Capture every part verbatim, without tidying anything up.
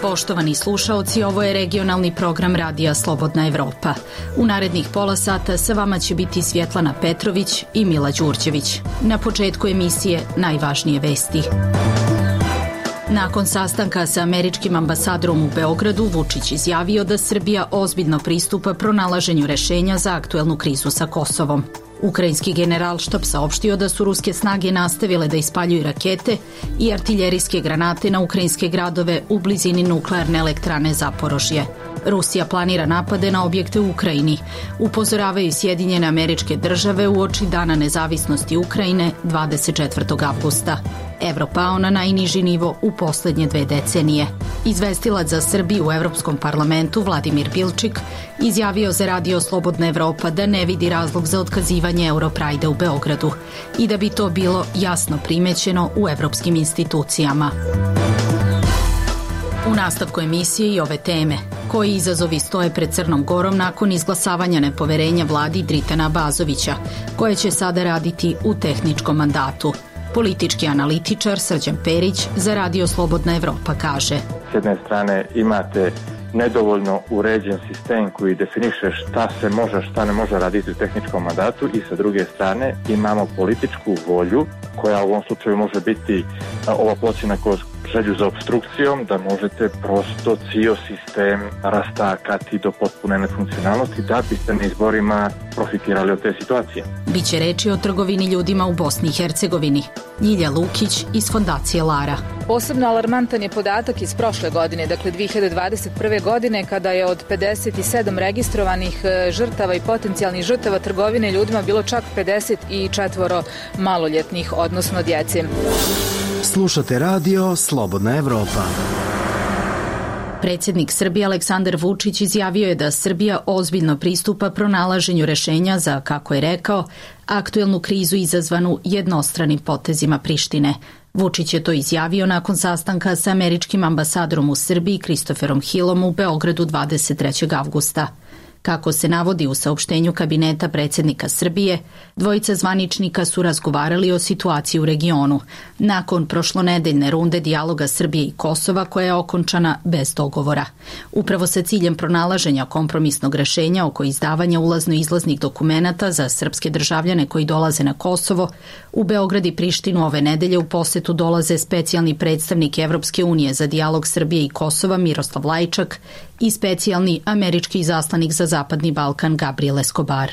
Poštovani slušaoci, ovo je regionalni program Radija Slobodna Evropa. U narednih pola sata sa vama će biti Svjetlana Petrović i Mila Đurđević. Na početku emisije najvažnije vesti. Nakon sastanka sa američkim ambasadorom u Beogradu, Vučić izjavio da Srbija ozbiljno pristupa pronalaženju rešenja za aktuelnu krizu sa Kosovom. Ukrajinski generalštab saopštio da su ruske snage nastavile da ispaljuju rakete i artiljerijske granate na ukrajinske gradove u blizini nuklearne elektrane Zaporožje. Rusija planira napade na objekte u Ukrajini. Upozoravaju Sjedinjene Američke Države uoči Dana nezavisnosti Ukrajine dvadeset četvrtog avgusta. Evro pao na najniži nivo u poslednje dve decenije. Izvestilac za Srbiju u Evropskom parlamentu Vladimir Bilčik izjavio za Radio Slobodna Evropa da ne vidi razlog za otkazivanje Europrajda u Beogradu i da bi to bilo jasno primećeno u evropskim institucijama. U nastavku emisije i ove teme. Koji izazovi stoje pred Crnom Gorom nakon izglasavanja nepoverenja vladi Dritana Abazovića, koje će sada raditi u tehničkom mandatu? Politički analitičar Srđan Perić za Radio Slobodna Evropa kaže: S jedne strane imate nedovoljno uređen sistem koji definiše šta se može, šta ne može raditi u tehničkom mandatu, i sa druge strane imamo političku volju koja u ovom slučaju može biti ova pločina kroz želju za obstrukcijom, da možete prosto cijel sistem rastakati do potpune nefunkcionalnosti da biste na izborima profitirali od te situacije. Biće reči o trgovini ljudima u Bosni i Hercegovini. Ljilja Lukić iz Fondacije Lara. Posebno alarmantan je podatak iz prošle godine, dakle dve hiljade dvadeset prve godine, kada je od pedeset sedam registrovanih žrtava i potencijalnih žrtava trgovine ljudima bilo čak pedeset četiri maloljetnih, odnosno djece. Slušate Radio Slobodna Evropa. Predsjednik Srbije Aleksandar Vučić izjavio je da Srbija ozbiljno pristupa pronalaženju rešenja za, kako je rekao, aktuelnu krizu izazvanu jednostranim potezima Prištine. Vučić je to izjavio nakon sastanka sa američkim ambasadorom u Srbiji Christopherom Hillom u Beogradu dvadeset trećeg avgusta. Kako se navodi u saopštenju kabineta predsjednika Srbije, dvojica zvaničnika su razgovarali o situaciji u regionu nakon prošlonedeljne runde dijaloga Srbije i Kosova koja je okončana bez dogovora. Upravo sa ciljem pronalaženja kompromisnog rešenja oko izdavanja ulazno-izlaznih dokumenata za srpske državljane koji dolaze na Kosovo, u Beograd i Prištinu ove nedelje u posetu dolaze specijalni predstavnik Evropske unije za dijalog Srbije i Kosova Miroslav Lajčak i specijalni američki izaslanik za Zapadni Balkan Gabriel Escobar.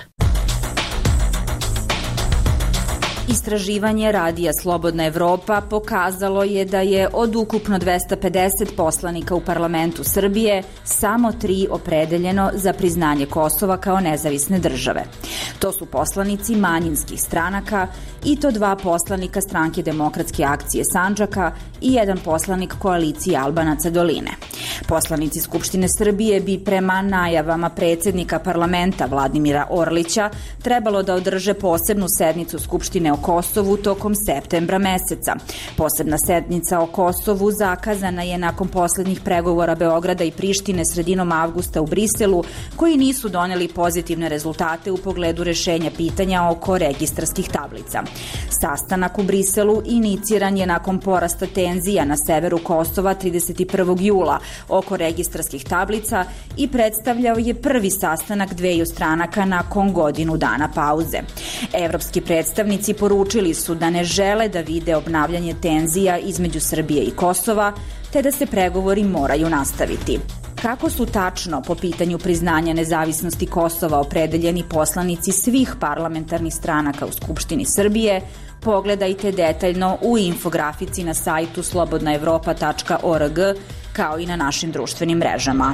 Istraživanje Radija Slobodna Evropa pokazalo je da je od ukupno dvesta pedeset poslanika u parlamentu Srbije samo tri opredeljeno za priznanje Kosova kao nezavisne države. To su poslanici manjinskih stranaka i to dva poslanika Stranke demokratske akcije Sandžaka i jedan poslanik koalicije Albanaca Doline. Poslanici Skupštine Srbije bi prema najavama predsjednika parlamenta Vladimira Orlića trebalo da održe posebnu sednicu Skupštine o Kosovu tokom septembra meseca. Posebna sednica o Kosovu zakazana je nakon poslednjih pregovora Beograda i Prištine sredinom avgusta u Briselu, koji nisu doneli pozitivne rezultate u pogledu rešenja pitanja oko registarskih tablica. Sastanak u Briselu iniciran je nakon porasta tenzija na severu Kosova trideset prvog jula oko registarskih tablica i predstavljao je prvi sastanak dveju stranaka nakon godinu dana pauze. Evropski predstavnici poručili su da ne žele da vide obnavljanje tenzija između Srbije i Kosova, te da se pregovori moraju nastaviti. Kako su tačno po pitanju priznanja nezavisnosti Kosova opredeljeni poslanici svih parlamentarnih stranaka u Skupštini Srbije, pogledajte detaljno u infografici na sajtu slobodna evropa tačka org, kao i na našim društvenim mrežama.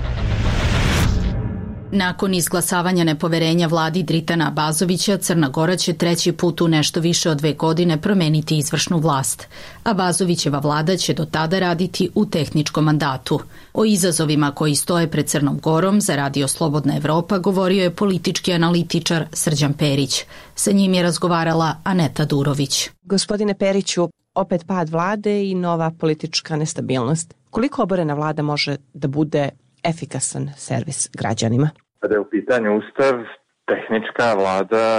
Nakon izglasavanja nepoverenja vladi Dritana Abazovića, Crna Gora će treći put u nešto više od dve godine promeniti izvršnu vlast. Abazovićeva vlada će do tada raditi u tehničkom mandatu. O izazovima koji stoje pred Crnom Gorom za Radio Slobodna Evropa govorio je politički analitičar Srđan Perić. Sa njim je razgovarala Aneta Durović. Gospodine Periću, opet pad vlade i nova politička nestabilnost. Koliko oborena vlada može da bude efikasan servis građanima? Kada je u pitanju Ustav, tehnička vlada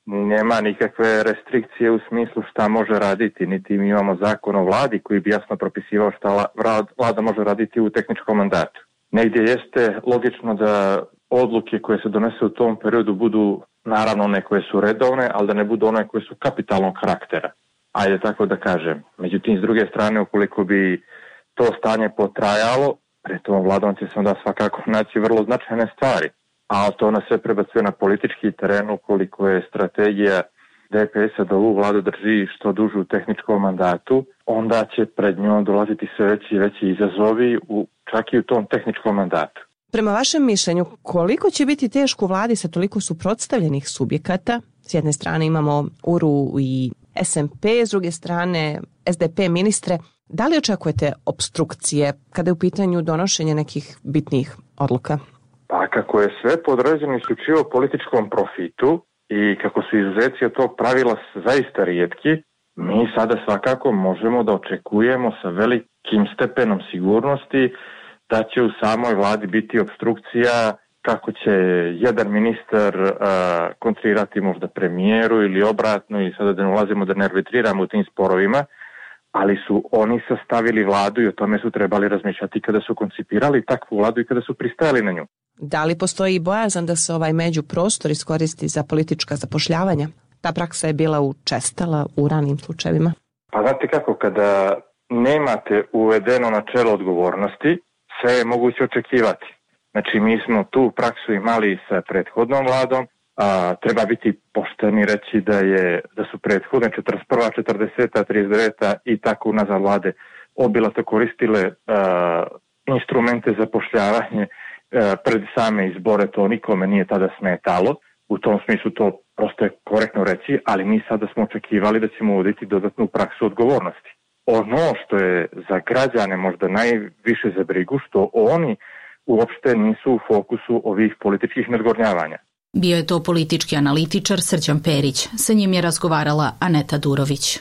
nema nikakve restrikcije u smislu šta može raditi, niti mi imamo zakon o vladi koji bi jasno propisivao šta vlada može raditi u tehničkom mandatu. Negdje jeste logično da odluke koje se donese u tom periodu budu naravno one koje su redovne, ali da ne budu one koje su kapitalnog karaktera. Ajde tako da kažem. Međutim, s druge strane, ukoliko bi to stanje potrajalo, pred tom vladom će se onda svakako naći vrlo značajne stvari. A to nas sve prebacuje na politički teren, ukoliko je strategija D P S-a da ovu vladu drži što dužu u tehničkom mandatu, onda će pred njom dolaziti sve veći i veći izazovi u, čak i u tom tehničkom mandatu. Prema vašem mišljenju, koliko će biti teško u vladi sa toliko suprotstavljenih subjekata? S jedne strane imamo U R U i S M P, s druge strane S D P ministre. Da li očekujete opstrukcije kada je u pitanju donošenje nekih bitnijih odluka? Pa kako je sve podređeno isključivo političkom profitu i kako su izuzeci od tog pravila zaista rijetki, mi sada svakako možemo da očekujemo sa velikim stepenom sigurnosti da će u samoj vladi biti opstrukcija, kako će jedan ministar uh, kontrirati možda premijeru ili obratno, i sada da ne ulazimo da ne arbitriramo u tim sporovima, ali su oni sastavili vladu i o tome su trebali razmišljati kada su koncipirali takvu vladu i kada su pristajali na nju. Da li postoji bojazan da se ovaj međuprostor iskoristi za politička zapošljavanja? Ta praksa je bila učestala u ranim slučajevima. Pa znate kako, kada nemate uvedeno načelo odgovornosti, sve je moguće očekivati. Znači, mi smo tu praksu imali sa prethodnom vladom, a, treba biti pošteni reći da je da su prethodne četrdeset prva, četrdeseta, trideset deveta i tako unazad vlade obilato koristile a, instrumente za zapošljavanje a, pred same izbore, to nikome nije tada smetalo. U tom smislu to prosto je korektno reći, ali mi sada smo očekivali da ćemo uvoditi dodatnu praksu odgovornosti. Ono što je za građane možda najviše za brigu, što oni uopšte nisu u fokusu ovih političkih nadgornjavanja. Bio je to politički analitičar Srđan Perić. Sa njim je razgovarala Aneta Durović.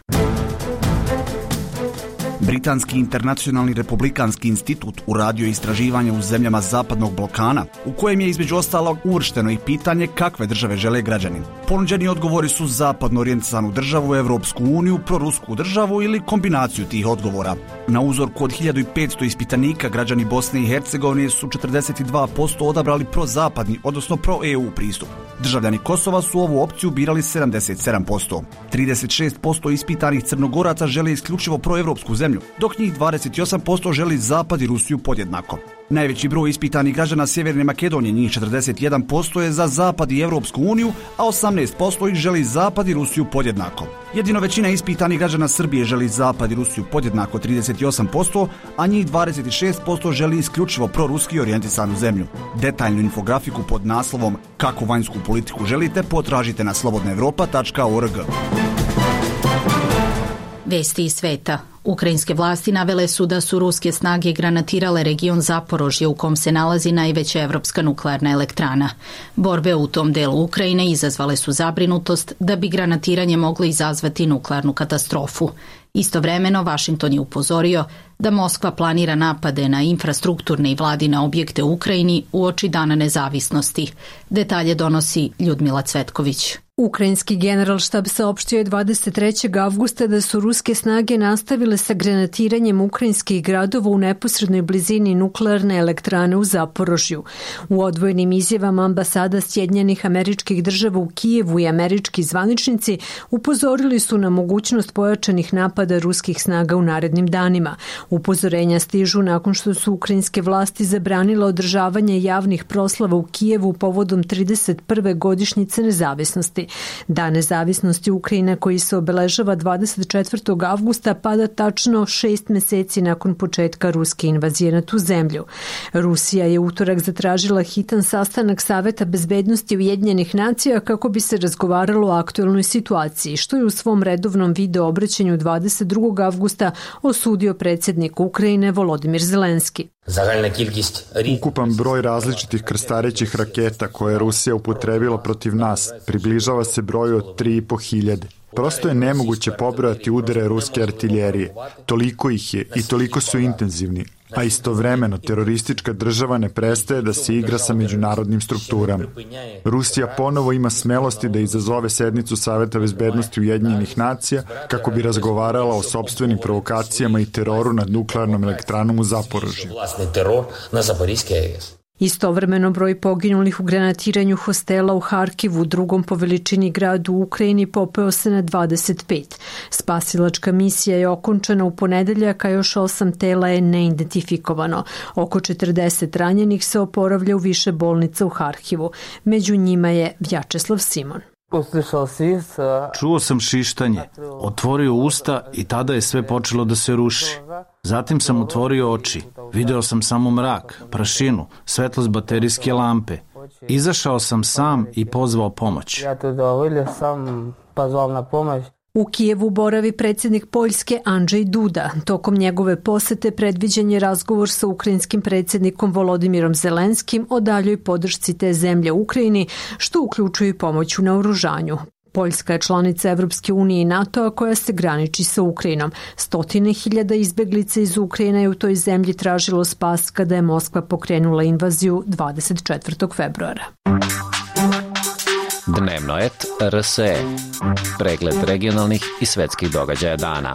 Britanski internacionalni republikanski institut uradio istraživanje u zemljama Zapadnog Balkana, u kojem je između ostalog uvršteno i pitanje kakve države žele građanin. Ponuđeni odgovori su zapadno orijentisanu državu, Evropsku uniju, prorusku državu ili kombinaciju tih odgovora. Na uzorku od hiljadu petsto ispitanika građani Bosne i Hercegovine su četrdeset dva posto odabrali prozapadni, odnosno pro-E U pristup. Državljani Kosova su ovu opciju birali sedamdeset sedam posto. trideset šest posto ispitanih Crnogoraca žele isključivo proevropsku zemlju, dok njih dvadeset osam posto želi Zapad i Rusiju podjednako. Najveći broj ispitanih građana Sjeverne Makedonije, njih četrdeset jedan posto, je za Zapad i Evropsku uniju, a osamnaest posto ih želi Zapad i Rusiju podjednako. Jedino većina ispitanih građana Srbije želi Zapad i Rusiju podjednako, trideset osam posto, a njih dvadeset šest posto želi isključivo proruski orijentisanu zemlju. Detaljnu infografiku pod naslovom Kako vanjsku politiku želite potražite na slobodna evropa tačka org. Vesti iz sveta. Ukrajinske vlasti navele su da su ruske snage granatirale region Zaporožje u kom se nalazi najveća evropska nuklearna elektrana. Borbe u tom delu Ukrajine izazvale su zabrinutost da bi granatiranje moglo izazvati nuklearnu katastrofu. Istovremeno, Vašington je upozorio da Moskva planira napade na infrastrukturne i vladine objekte u Ukrajini uoči Dana nezavisnosti. Detalje donosi Ljudmila Cvetković. Ukrajinski generalštab saopštio je dvadeset trećeg avgusta da su ruske snage nastavile sa granatiranjem ukrajinskih gradova u neposrednoj blizini nuklearne elektrane u Zaporožju. U odvojenim izjavama ambasada Sjedinjenih Američkih Država u Kijevu i američki zvaničnici upozorili su na mogućnost pojačanih napada ruskih snaga u narednim danima. Upozorenja stižu nakon što su ukrajinske vlasti zabranile održavanje javnih proslava u Kijevu povodom trideset prve godišnjice nezavisnosti. Dan nezavisnosti Ukrajine, koji se obeležava dvadeset četvrtog avgusta, pada tačno šest meseci nakon početka ruske invazije na tu zemlju. Rusija je utorak zatražila hitan sastanak Saveta bezbednosti Ujedinjenih nacija kako bi se razgovaralo o aktuelnoj situaciji, što je u svom redovnom video obraćanju dvadeset drugog avgusta osudio predsjednik Ukrajine Volodimir Zelenski. Ukupan broj različitih krstarećih raketa koje je Rusija upotrebila protiv nas približava se broju od tri i po hiljade. Prosto je nemoguće pobrojati udare ruske artiljerije. Toliko ih je i toliko su intenzivni. a istovremeno teroristička država ne prestaje da se igra sa međunarodnim strukturama. Rusija ponovo ima smelosti da izazove sednicu Saveta bezbednosti Ujedinjenih nacija kako bi razgovarala o sopstvenim provokacijama i teroru nad nuklearnom elektranom u Zaporožju. Istovremeno broj poginulih u granatiranju hostela u Harkivu, drugom po veličini gradu u Ukrajini, popeo se na dvadeset pet. Spasilačka misija je okončana u ponedeljak, a još osam tela je neidentifikovano. Oko četrdeset ranjenih se oporavlja u više bolnica u Harkivu. Među njima je Vjačeslav Simon. Čuo sam šištanje, otvorio usta i tada je sve počelo da se ruši. Zatim sam otvorio oči, video sam samo mrak, prašinu, svetlost baterijske lampe. Izašao sam sam i pozvao pomoć. U Kijevu boravi predsjednik Poljske Andrzej Duda. Tokom njegove posete predviđen je razgovor sa ukrajinskim predsjednikom Volodimirom Zelenskim o daljoj podršci te zemlje Ukrajini, što uključuje i pomoć u naoružanju. Poljska je članica Evropske unije i NATO-a koja se graniči sa Ukrajinom. Stotine hiljada izbeglica iz Ukrajine je u toj zemlji tražilo spas kada je Moskva pokrenula invaziju dvadeset četvrtog februara. Dnevnoet R S E. Pregled regionalnih i svetskih događaja dana.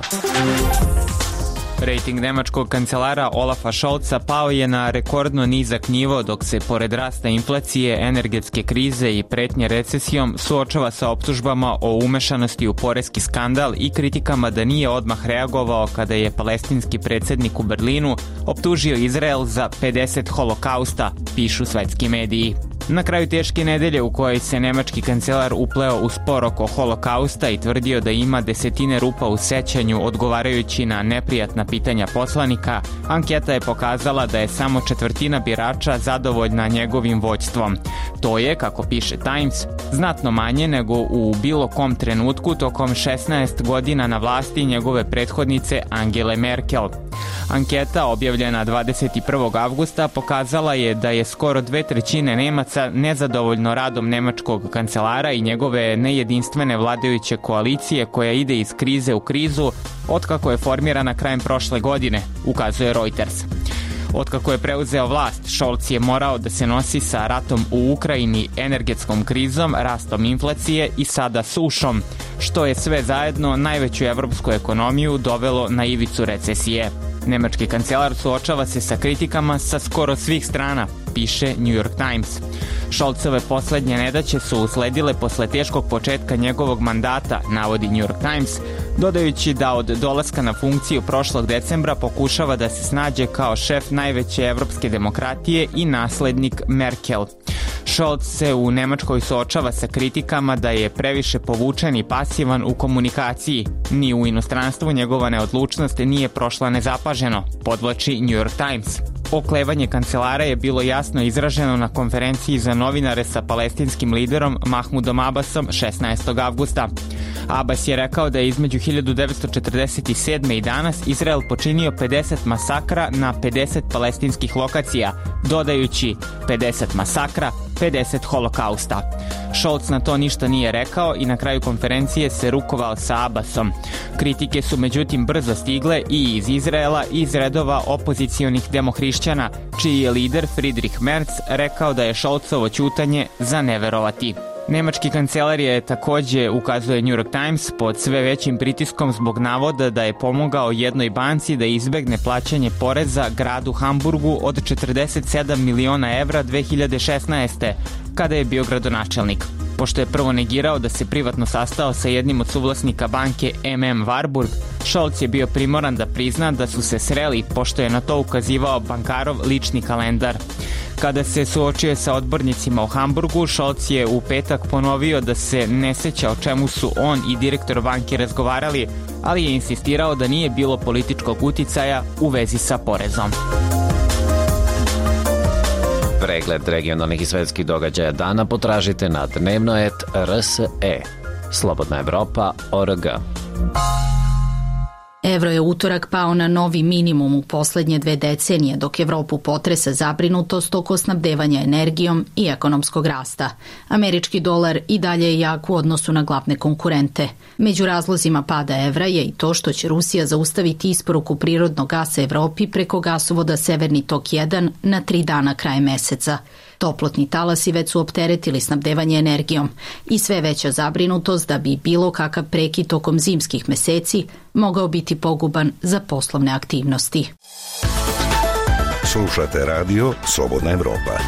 Rating nemačkog kancelara Olafa Scholza pao je na rekordno nizak nivo dok se pored rasta inflacije, energetske krize i pretnje recesijom suočava sa optužbama o umešanosti u poreski skandal i kritikama da nije odmah reagovao kada je palestinski predsjednik u Berlinu optužio Izrael za pedeset holokausta, pišu svetski mediji. Na kraju teške nedelje u kojoj se nemački kancelar upleo u spor oko holokausta i tvrdio da ima desetine rupa u sećanju odgovarajući na neprijatna pitanja poslanika, anketa je pokazala da je samo četvrtina birača zadovoljna njegovim vođstvom. To je, kako piše Times, znatno manje nego u bilo kom trenutku tokom šesnaest godina na vlasti njegove prethodnice Angele Merkel. Anketa, objavljena dvadeset prvog avgusta, pokazala je da je skoro dve trećine Nemaca nezadovoljno radom nemačkog kancelara i njegove nejedinstvene vladajuće koalicije koja ide iz krize u krizu otkako je formirana krajem prošle godine, ukazuje Reuters. Otkako je preuzeo vlast, Scholz je morao da se nosi sa ratom u Ukrajini, energetskom krizom, rastom inflacije i sada sušom, što je sve zajedno najveću evropsku ekonomiju dovelo na ivicu recesije. Nemački kancelar suočava se sa kritikama sa skoro svih strana, piše New York Times. Scholzove poslednje nedaće su usledile posle teškog početka njegovog mandata, navodi New York Times, dodajući da od dolaska na funkciju prošlog decembra pokušava da se snađe kao šef najveće evropske demokratije i naslednik Merkel. Scholz se u Nemačkoj suočava sa kritikama da je previše povučen i pasivan u komunikaciji. Ni u inostranstvu njegova neodlučnost nije prošla nezapaženo, podvlači New York Times. Oklevanje kancelara je bilo jasno izraženo na konferenciji za novinare sa palestinskim liderom Mahmudom Abbasom šesnaestog avgusta. Abbas je rekao da je između hiljadu devetsto četrdeset sedme i danas Izrael počinio pedeset masakra na pedeset palestinskih lokacija, dodajući pedeset masakra, pedeset holokausta. Scholz na to ništa nije rekao i na kraju konferencije se rukovao sa Abbasom. Kritike su međutim brzo stigle i iz Izraela i iz redova opozicionih demohrišćana, čiji je lider Friedrich Merz rekao da je Scholzovo ćutanje za neverovati. Nemački kancelar je takođe, ukazuje New York Times, pod sve većim pritiskom zbog navoda da je pomogao jednoj banci da izbegne plaćanje poreza gradu Hamburgu od četrdeset sedam miliona evra dve hiljade šesnaeste. kada je bio gradonačelnik. Pošto je prvo negirao da se privatno sastao sa jednim od suvlasnika banke M M Warburg, Scholz je bio primoran da prizna da su se sreli, pošto je na to ukazivao bankarov lični kalendar. Kada se suočio sa odbornicima u Hamburgu, Scholz je u petak ponovio da se ne seća o čemu su on i direktor banke razgovarali, ali je insistirao da nije bilo političkog uticaja u vezi sa porezom. Pregled regionalnih i svetskih događaja dana potražite na dnevnoet R S E. Slobodna Evropa, O R G. Evro je utorak pao na novi minimum u poslednje dve decenije, dok Evropu potresa zabrinutost oko snabdevanja energijom i ekonomskog rasta. Američki dolar i dalje je jak u odnosu na glavne konkurente. Među razlozima pada evra je i to što će Rusija zaustaviti isporuku prirodnog gasa Evropi preko gasovoda Severni tok jedan na tri dana krajem meseca. Toplotni talasi već su opteretili snabdevanje energijom i sve veća zabrinutost da bi bilo kakav prekid tokom zimskih meseci mogao biti poguban za poslovne aktivnosti. Slušate radio Slobodna Evropa.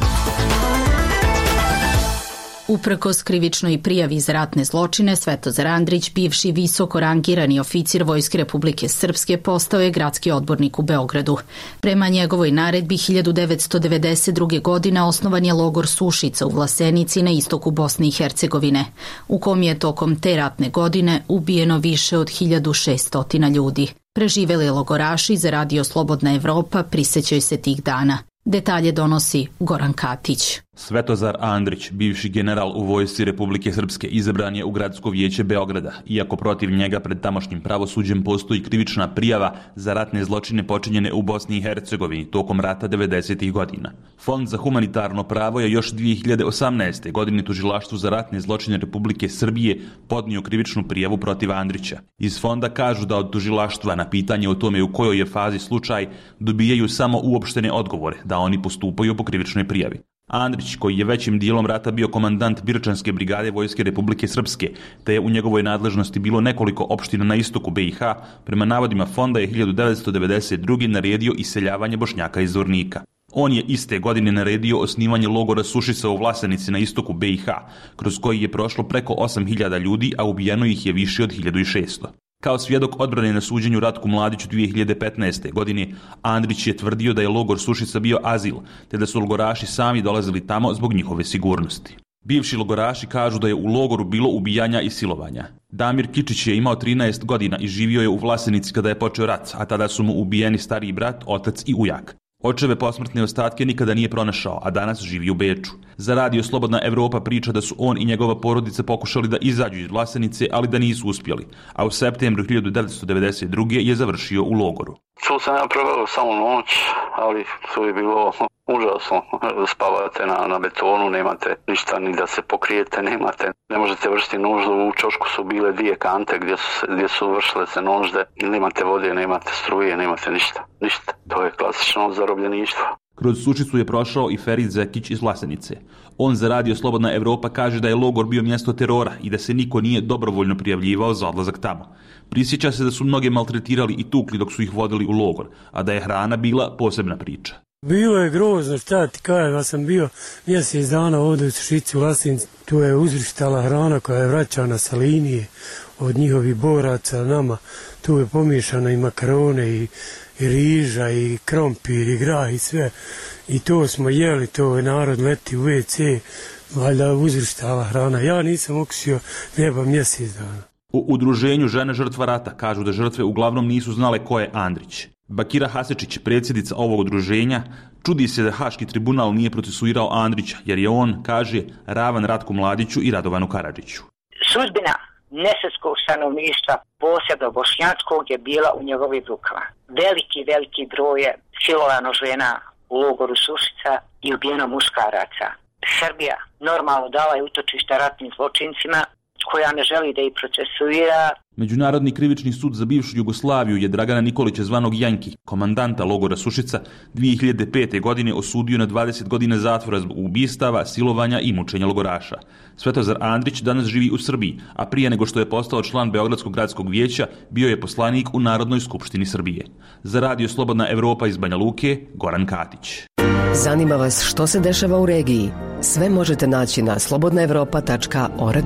Uprkos krivičnoj prijavi za ratne zločine, Svetozar Andrić, bivši visoko rangirani oficir Vojske Republike Srpske, postao je gradski odbornik u Beogradu. Prema njegovoj naredbi hiljadu devetsto devedeset druge. godine osnovan je logor Sušica u Vlasenici na istoku Bosne i Hercegovine, u kom je tokom te ratne godine ubijeno više od hiljadu šesto ljudi. Preživeli logoraši za radio Slobodna Evropa prisećaju se tih dana. Detalje donosi Goran Katić. Svetozar Andrić, bivši general u Vojsci Republike Srpske, izabran je u Gradsko vijeće Beograda, iako protiv njega pred tamošnjim pravosuđem postoji krivična prijava za ratne zločine počinjene u Bosni i Hercegovini tokom rata devedesetih godina. Fond za humanitarno pravo je još dvije hiljade osamnaeste. godine Tužilaštvu za ratne zločine Republike Srbije podnio krivičnu prijavu protiv Andrića. Iz fonda kažu da od tužilaštva na pitanje o tome u kojoj je fazi slučaj dobijaju samo uopštene odgovore, da oni postupaju po krivičnoj prijavi. Andrić, koji je većim dijelom rata bio komandant Birčanske brigade Vojske Republike Srpske, te je u njegovoj nadležnosti bilo nekoliko opština na istoku be i ha, prema navodima fonda je hiljadu devetsto devedeset druge. naredio iseljavanje Bošnjaka iz Zvornika. On je iste godine naredio osnivanje logora Sušica u Vlasenici na istoku be i ha, kroz koji je prošlo preko osam hiljada ljudi, a ubijeno ih je više od hiljadu šesto. Kao svjedok odbrane na suđenju Ratku Mladiću dvije hiljade petnaeste. godine, Andrić je tvrdio da je logor Sušica bio azil, te da su logoraši sami dolazili tamo zbog njihove sigurnosti. Bivši logoraši kažu da je u logoru bilo ubijanja i silovanja. Damir Kičić je imao trinaest godina i živio je u Vlasenici kada je počeo rat, a tada su mu ubijeni stariji brat, otac i ujak. Očeve posmrtne ostatke nikada nije pronašao, a danas živi u Beču. Za radio Slobodna Evropa priča da su on i njegova porodica pokušali da izađu iz Vlasenice, ali da nisu uspjeli, a u septembru hiljadu devetsto devedeset druge. je završio u logoru. Tu sam ja proveo samo noć, ali to je bilo užasno. Spavate na, na betonu, nemate ništa ni da se pokrijete, nemate, ne možete vršiti nuždu. U čošku su bile dvije kante gdje su, gdje su vršile se nužde. Nemate vode, nemate struje, nemate ništa. Ništa. To je klasično zarobljeništvo. Kroz Sušicu je prošao i Ferit Zekić iz Vlasenice. On za radio Slobodna Evropa kaže da je logor bio mjesto terora i da se niko nije dobrovoljno prijavljivao za odlazak tamo. Prisjeća se da su mnoge maltretirali i tukli dok su ih vodili u logor, a da je hrana bila posebna priča. Bilo je grozno, šta ti kažem, ja sam bio mjesec dana ovdje u Sušici u Vlasenici, tu je uzrištala hrana koja je vraćana sa linije od njihovih boraca nama, tu je pomiješana i makarone i, i riža i krompir i grah i sve, i to smo jeli, to je narod leti u ve ce, valjda uzrištala hrana, ja nisam okusio neba mjesec dana. U udruženju Žene žrtva rata kažu da žrtve uglavnom nisu znale ko je Andrić. Bakira Hasečić, predsjednica ovog udruženja, čudi se da Haški tribunal nije procesuirao Andrića, jer je on, kaže, ravan Ratku Mladiću i Radovanu Karadžiću. Sudbina nesrpskog stanovništva, posebno bošnjačkog, je bila u njegovim rukama. Veliki, veliki broj je silovano žena u logoru Sušica i ubijeno muškaraca. Srbija normalno dala je utočište ratnim zločincima, koja ne želi da ih procesuira. Međunarodni krivični sud za bivšu Jugoslaviju je Dragana Nikolića zvanog Janki, komandanta logora Sušica, dvije hiljade pete. godine osudio na dvadeset godina zatvora zbog ubistava, silovanja i mučenja logoraša. Svetozar Andrić danas živi u Srbiji, a prije nego što je postao član Beogradskog gradskog vijeća, bio je poslanik u Narodnoj skupštini Srbije. Za radio Slobodna Evropa iz Banja Luke, Goran Katić. Zanima vas što se dešava u regiji? Sve možete naći na slobodna evropa tačka org.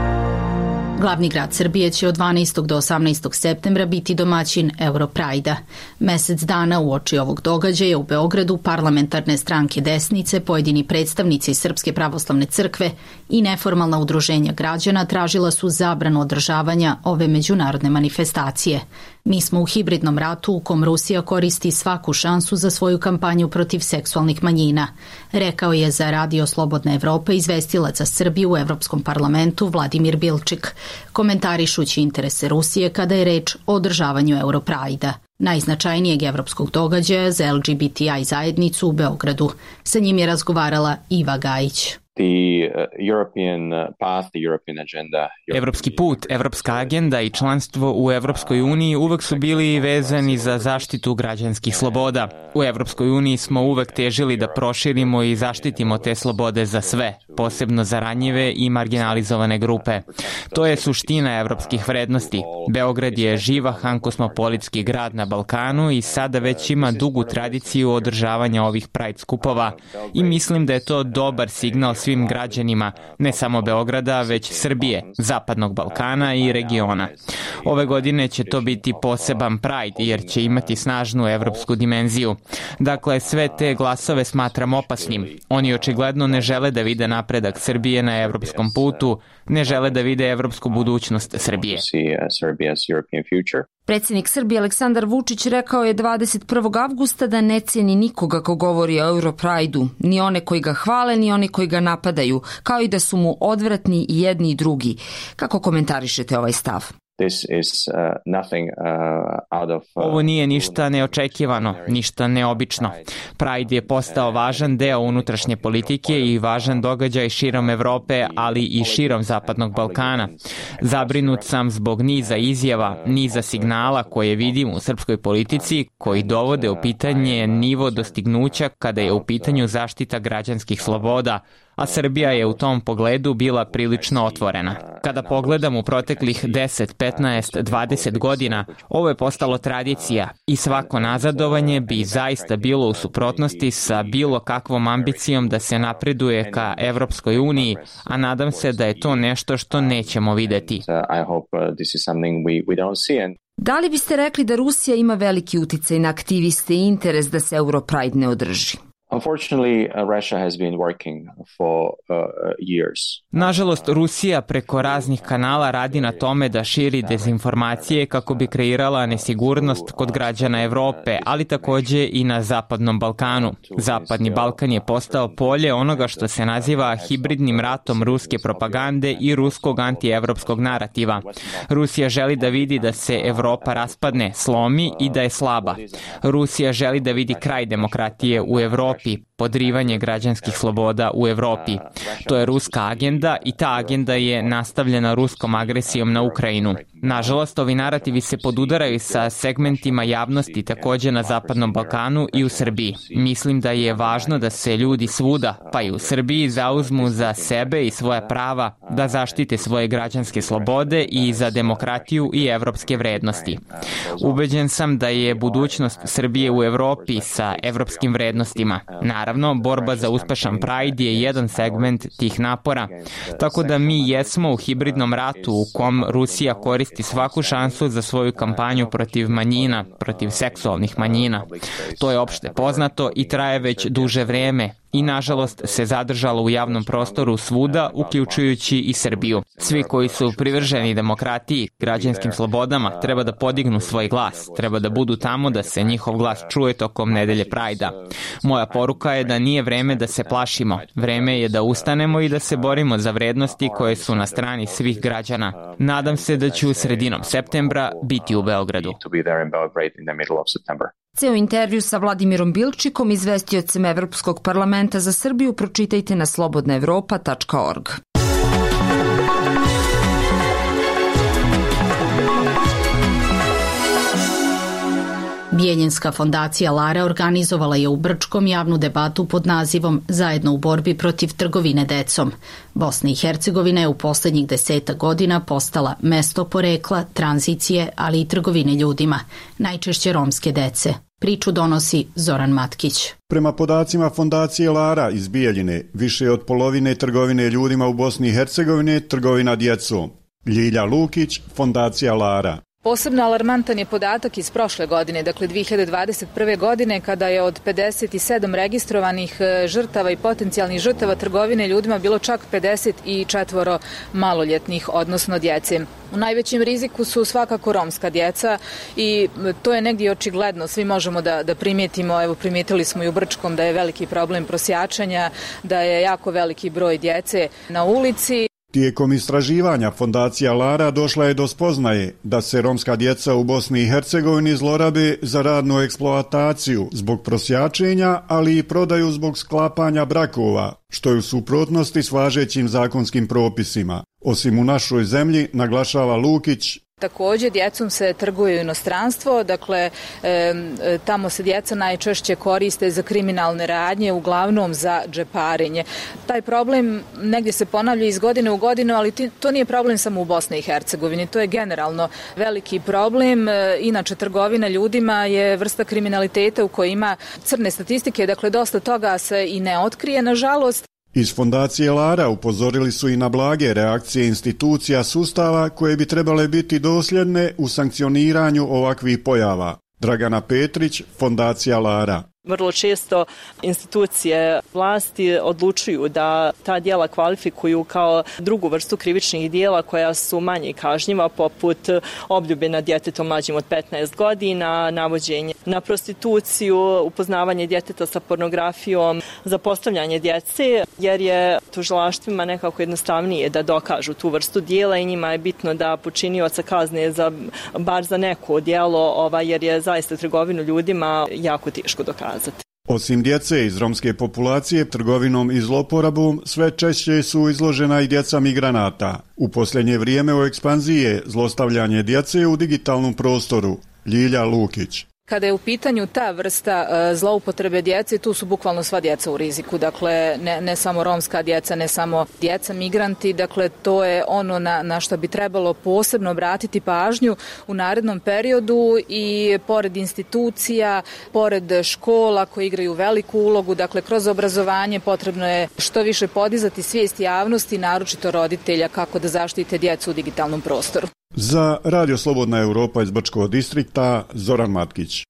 Glavni grad Srbije će od dvanaestog do osamnaestog septembra biti domaćin Europrajda. Mesec dana uoči ovog događaja u Beogradu parlamentarne stranke desnice, pojedini predstavnici Srpske pravoslavne crkve i neformalna udruženja građana tražila su zabranu održavanja ove međunarodne manifestacije. Mi smo u hibridnom ratu u kom Rusija koristi svaku šansu za svoju kampanju protiv seksualnih manjina, rekao je za Radio Slobodna Evropa izvestilac za Srbiju u Evropskom parlamentu Vladimir Bilčik, komentarišući interese Rusije kada je reč o održavanju Europrajda, najznačajnijeg evropskog događaja za L G B T I zajednicu u Beogradu. Sa njim je razgovarala Iva Gajić. Evropski put, evropska agenda i članstvo u Evropskoj uniji uvek su bili vezani za zaštitu građanskih sloboda. U Evropskoj uniji smo uvek težili da proširimo i zaštitimo te slobode za sve, posebno za ranjive i marginalizovane grupe. To je suština evropskih vrednosti. Beograd je živahan kosmopolitski grad na Balkanu i sada već ima dugu tradiciju održavanja ovih Pride skupova i mislim da je to dobar signal svim građanima, ne samo Beograda, već Srbije, Zapadnog Balkana i regiona. Ove godine će to biti poseban Pride, jer će imati snažnu evropsku dimenziju. Dakle, sve te glasove smatram opasnim. Oni očigledno ne žele da vide napredak Srbije na evropskom putu, ne žele da vide evropsku budućnost Srbije. Predsjednik Srbije Aleksandar Vučić rekao je dvadeset prvog avgusta da ne cijeni nikoga ko govori o Europrajdu, ni one koji ga hvale, ni one koji ga napadaju, kao i da su mu odvratni i jedni i drugi. Kako komentarišete ovaj stav? Ovo nije ništa neočekivano, ništa neobično. Pride je postao važan deo unutrašnje politike i važan događaj širom Evrope, ali i širom Zapadnog Balkana. Zabrinut sam zbog niza izjava, niza signala koje vidim u srpskoj politici koji dovode u pitanje nivo dostignuća kada je u pitanju zaštita građanskih sloboda, a Srbija je u tom pogledu bila prilično otvorena. Kada pogledam u proteklih deset, petnaest, dvadeset godina, ovo je postalo tradicija i svako nazadovanje bi zaista bilo u suprotnosti sa bilo kakvom ambicijom da se napreduje ka Evropskoj uniji, a nadam se da je to nešto što nećemo videti. Da li biste rekli da Rusija ima veliki uticaj na aktiviste i interes da se Europride ne održi? Nažalost, Rusija preko raznih kanala radi na tome da širi dezinformacije kako bi kreirala nesigurnost kod građana Evrope, ali takođe i na Zapadnom Balkanu. Zapadni Balkan je postao polje onoga što se naziva hibridnim ratom ruske propagande i ruskog antievropskog narativa. Rusija želi da vidi da se Evropa raspadne, slomi i da je slaba. Rusija želi da vidi kraj demokratije u Evropi, podrivanje građanskih sloboda u Evropi. To je ruska agenda i ta agenda je nastavljena ruskom agresijom na Ukrajinu. Nažalost, ovi narativi se podudaraju sa segmentima javnosti takođe na Zapadnom Balkanu i u Srbiji. Mislim da je važno da se ljudi svuda, pa i u Srbiji, zauzmu za sebe i svoja prava, da zaštite svoje građanske slobode i za demokratiju i evropske vrednosti. Ubeđen sam da je budućnost Srbije u Evropi sa evropskim vrednostima. Naravno, borba za uspešan Pride je jedan segment tih napora, tako da mi jesmo u hibridnom ratu u kom Rusija koristi svaku šansu za svoju kampanju protiv manjina, protiv seksualnih manjina. To je opšte poznato i traje već duže vreme i nažalost se zadržalo u javnom prostoru svuda, uključujući i Srbiju. Svi koji su privrženi demokratiji, građanskim slobodama, treba da podignu svoj glas, treba da budu tamo da se njihov glas čuje tokom nedelje Prajda. Moja poruka je da nije vreme da se plašimo, vreme je da ustanemo i da se borimo za vrednosti koje su na strani svih građana. Nadam se da ću sredinom septembra biti u Beogradu. Ceo intervju sa Vladimirom Bilčikom, izvestiocem Evropskog parlamenta za Srbiju, pročitajte na slobodna evropa tačka org. Bijeljinska fondacija Lara organizovala je u Brčkom javnu debatu pod nazivom Zajedno u borbi protiv trgovine decom. Bosna i Hercegovina je u poslednjih deseta godina postala mesto porekla, tranzicije, ali i trgovine ljudima, najčešće romske dece. Priču donosi Zoran Matkić. Prema podacima fondacije Lara iz Bijeljine, više od polovine trgovine ljudima u Bosni i Hercegovini je trgovina djecom. Ljilja Lukić, fondacija Lara. Posebno alarmantan je podatak iz prošle godine, dakle dve hiljade dvadeset prve godine, kada je od pedeset sedam registrovanih žrtava i potencijalnih žrtava trgovine ljudima bilo čak pedeset četiri maloljetnih, odnosno djece. U najvećem riziku su svakako romska djeca i to je negdje očigledno, svi možemo da, da primijetimo, evo primijetili smo i u Brčkom da je veliki problem prosjačanja, da je jako veliki broj djece na ulici. Tijekom istraživanja fondacija Lara došla je do spoznaje da se romska djeca u Bosni i Hercegovini zlorabe za radnu eksploataciju zbog prosjačenja, ali i prodaju zbog sklapanja brakova, što je u suprotnosti s važećim zakonskim propisima. Osim u našoj zemlji, naglašava Lukić, također djecom se trguje u inostranstvo, dakle e, tamo se djeca najčešće koriste za kriminalne radnje, uglavnom za džeparenje. Taj problem negdje se ponavlja iz godine u godinu, ali to nije problem samo u Bosni i Hercegovini, to je generalno veliki problem. E, inače, trgovina ljudima je vrsta kriminaliteta u kojoj ima crne statistike, dakle dosta toga se i ne otkrije, nažalost. Iz fondacije Lara upozorili su i na blage reakcije institucija sustava koje bi trebale biti dosljedne u sankcioniranju ovakvih pojava. Dragana Petrić, fondacija Lara. Vrlo često institucije vlasti odlučuju da ta djela kvalifikuju kao drugu vrstu krivičnih djela koja su manje kažnjiva, poput obljube nad djetetom mlađim od petnaest godina, navođenje na prostituciju, upoznavanje djeteta sa pornografijom, zapostavljanje djece, jer je tužilaštvima nekako jednostavnije da dokažu tu vrstu djela i njima je bitno da počinioca kazne za, bar za neko djelo, ovaj, jer je zaista trgovinu ljudima jako teško dokazati. Osim djece iz romske populacije, trgovinom i zloporabom sve češće su izložena i djeca migranata. U posljednje vrijeme u ekspanziji je zlostavljanje djece u digitalnom prostoru. Ljilja Lukić. Kada je u pitanju ta vrsta zloupotrebe djece, tu su bukvalno sva djeca u riziku, dakle ne, ne samo romska djeca, ne samo djeca migranti, dakle to je ono na, na što bi trebalo posebno obratiti pažnju u narednom periodu i pored institucija, pored škola koje igraju veliku ulogu, dakle kroz obrazovanje potrebno je što više podizati svijest javnosti, naročito roditelja, kako da zaštite djecu u digitalnom prostoru. Za Radio Slobodna Evropa iz Brčkog distrikta, Zoran Matkić.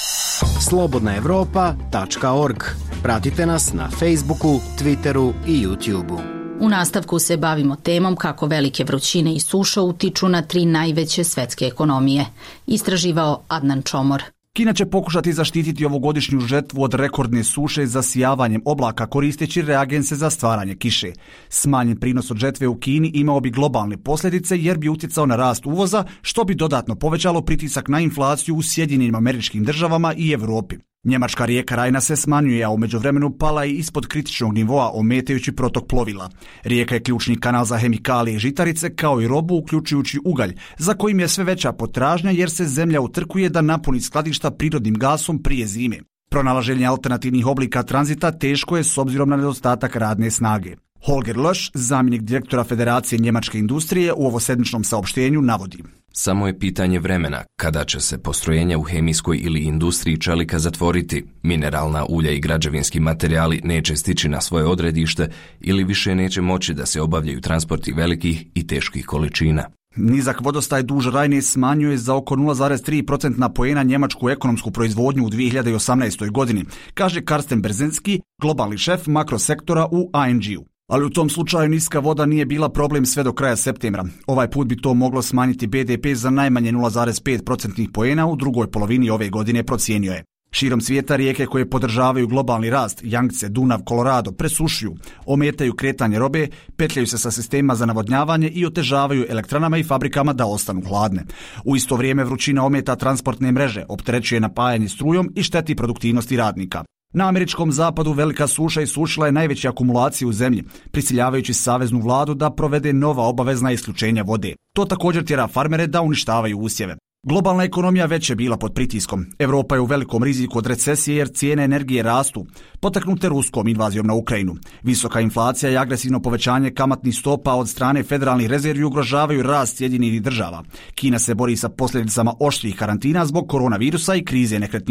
slobodna evropa tačka org. Pratite nas na Facebooku, Twitteru i YouTubeu. U nastavku se bavimo temom kako velike vrućine i suša utiču na tri najveće svetske ekonomije. Istraživao Adnan Čomor. Kina će pokušati zaštititi ovogodišnju žetvu od rekordne suše zasijavanjem oblaka koristeći reagense za stvaranje kiše. Smanjen prinos od žetve u Kini imao bi globalne posljedice jer bi utjecao na rast uvoza, što bi dodatno povećalo pritisak na inflaciju u Sjedinjenim Američkim Državama i Europi. Njemačka rijeka Rajna se smanjuje, a u međuvremenu pala i ispod kritičnog nivoa, ometajući protok plovila. Rijeka je ključni kanal za hemikalije i žitarice, kao i robu, uključujući ugalj, za kojim je sve veća potražnja jer se zemlja utrkuje da napuni skladišta prirodnim gasom prije zime. Pronalaženje alternativnih oblika tranzita teško je s obzirom na nedostatak radne snage. Holger Lösch, zamjenik direktora Federacije njemačke industrije, u ovosedmičnom saopštenju navodi: samo je pitanje vremena kada će se postrojenja u hemijskoj ili industriji čelika zatvoriti, mineralna ulja i građevinski materijali neće stići na svoje odredište ili više neće moći da se obavljaju transporti velikih i teških količina. Nizak vodostaj duž Rajne smanjuje za oko nula zarez tri procentna poena njemačku ekonomsku proizvodnju u dvije hiljade osamnaestoj. godini, kaže Karsten Berzenski, globalni šef makrosektora u A N G-u. Ali u tom slučaju niska voda nije bila problem sve do kraja septembra. Ovaj put bi to moglo smanjiti B D P za najmanje nula zarez pet procentnih poena u drugoj polovini ove godine, procijenio je. Širom svijeta rijeke koje podržavaju globalni rast, Yangtze, Dunav, Colorado, presušuju, ometaju kretanje robe, petljaju se sa sistemima za navodnjavanje i otežavaju elektranama i fabrikama da ostanu hladne. U isto vrijeme vrućina ometa transportne mreže, opterećuje napajanje strujom i šteti produktivnosti radnika. Na američkom zapadu velika suša isušila je najveće akumulacije u zemlji, prisiljavajući saveznu vladu da provede nova obavezna isključenja vode. To također tjera farmere da uništavaju usjeve. Globalna ekonomija već je bila pod pritiskom. Europa je u velikom riziku od recesije jer cijene energije rastu, potaknute ruskom invazijom na Ukrajinu. Visoka inflacija i agresivno povećanje kamatnih stopa od strane federalnih rezervi ugrožavaju rast Sjedinjenih Država. Kina se bori sa posljedicama oštrih karantina zbog koronavirusa i krize nekretnina.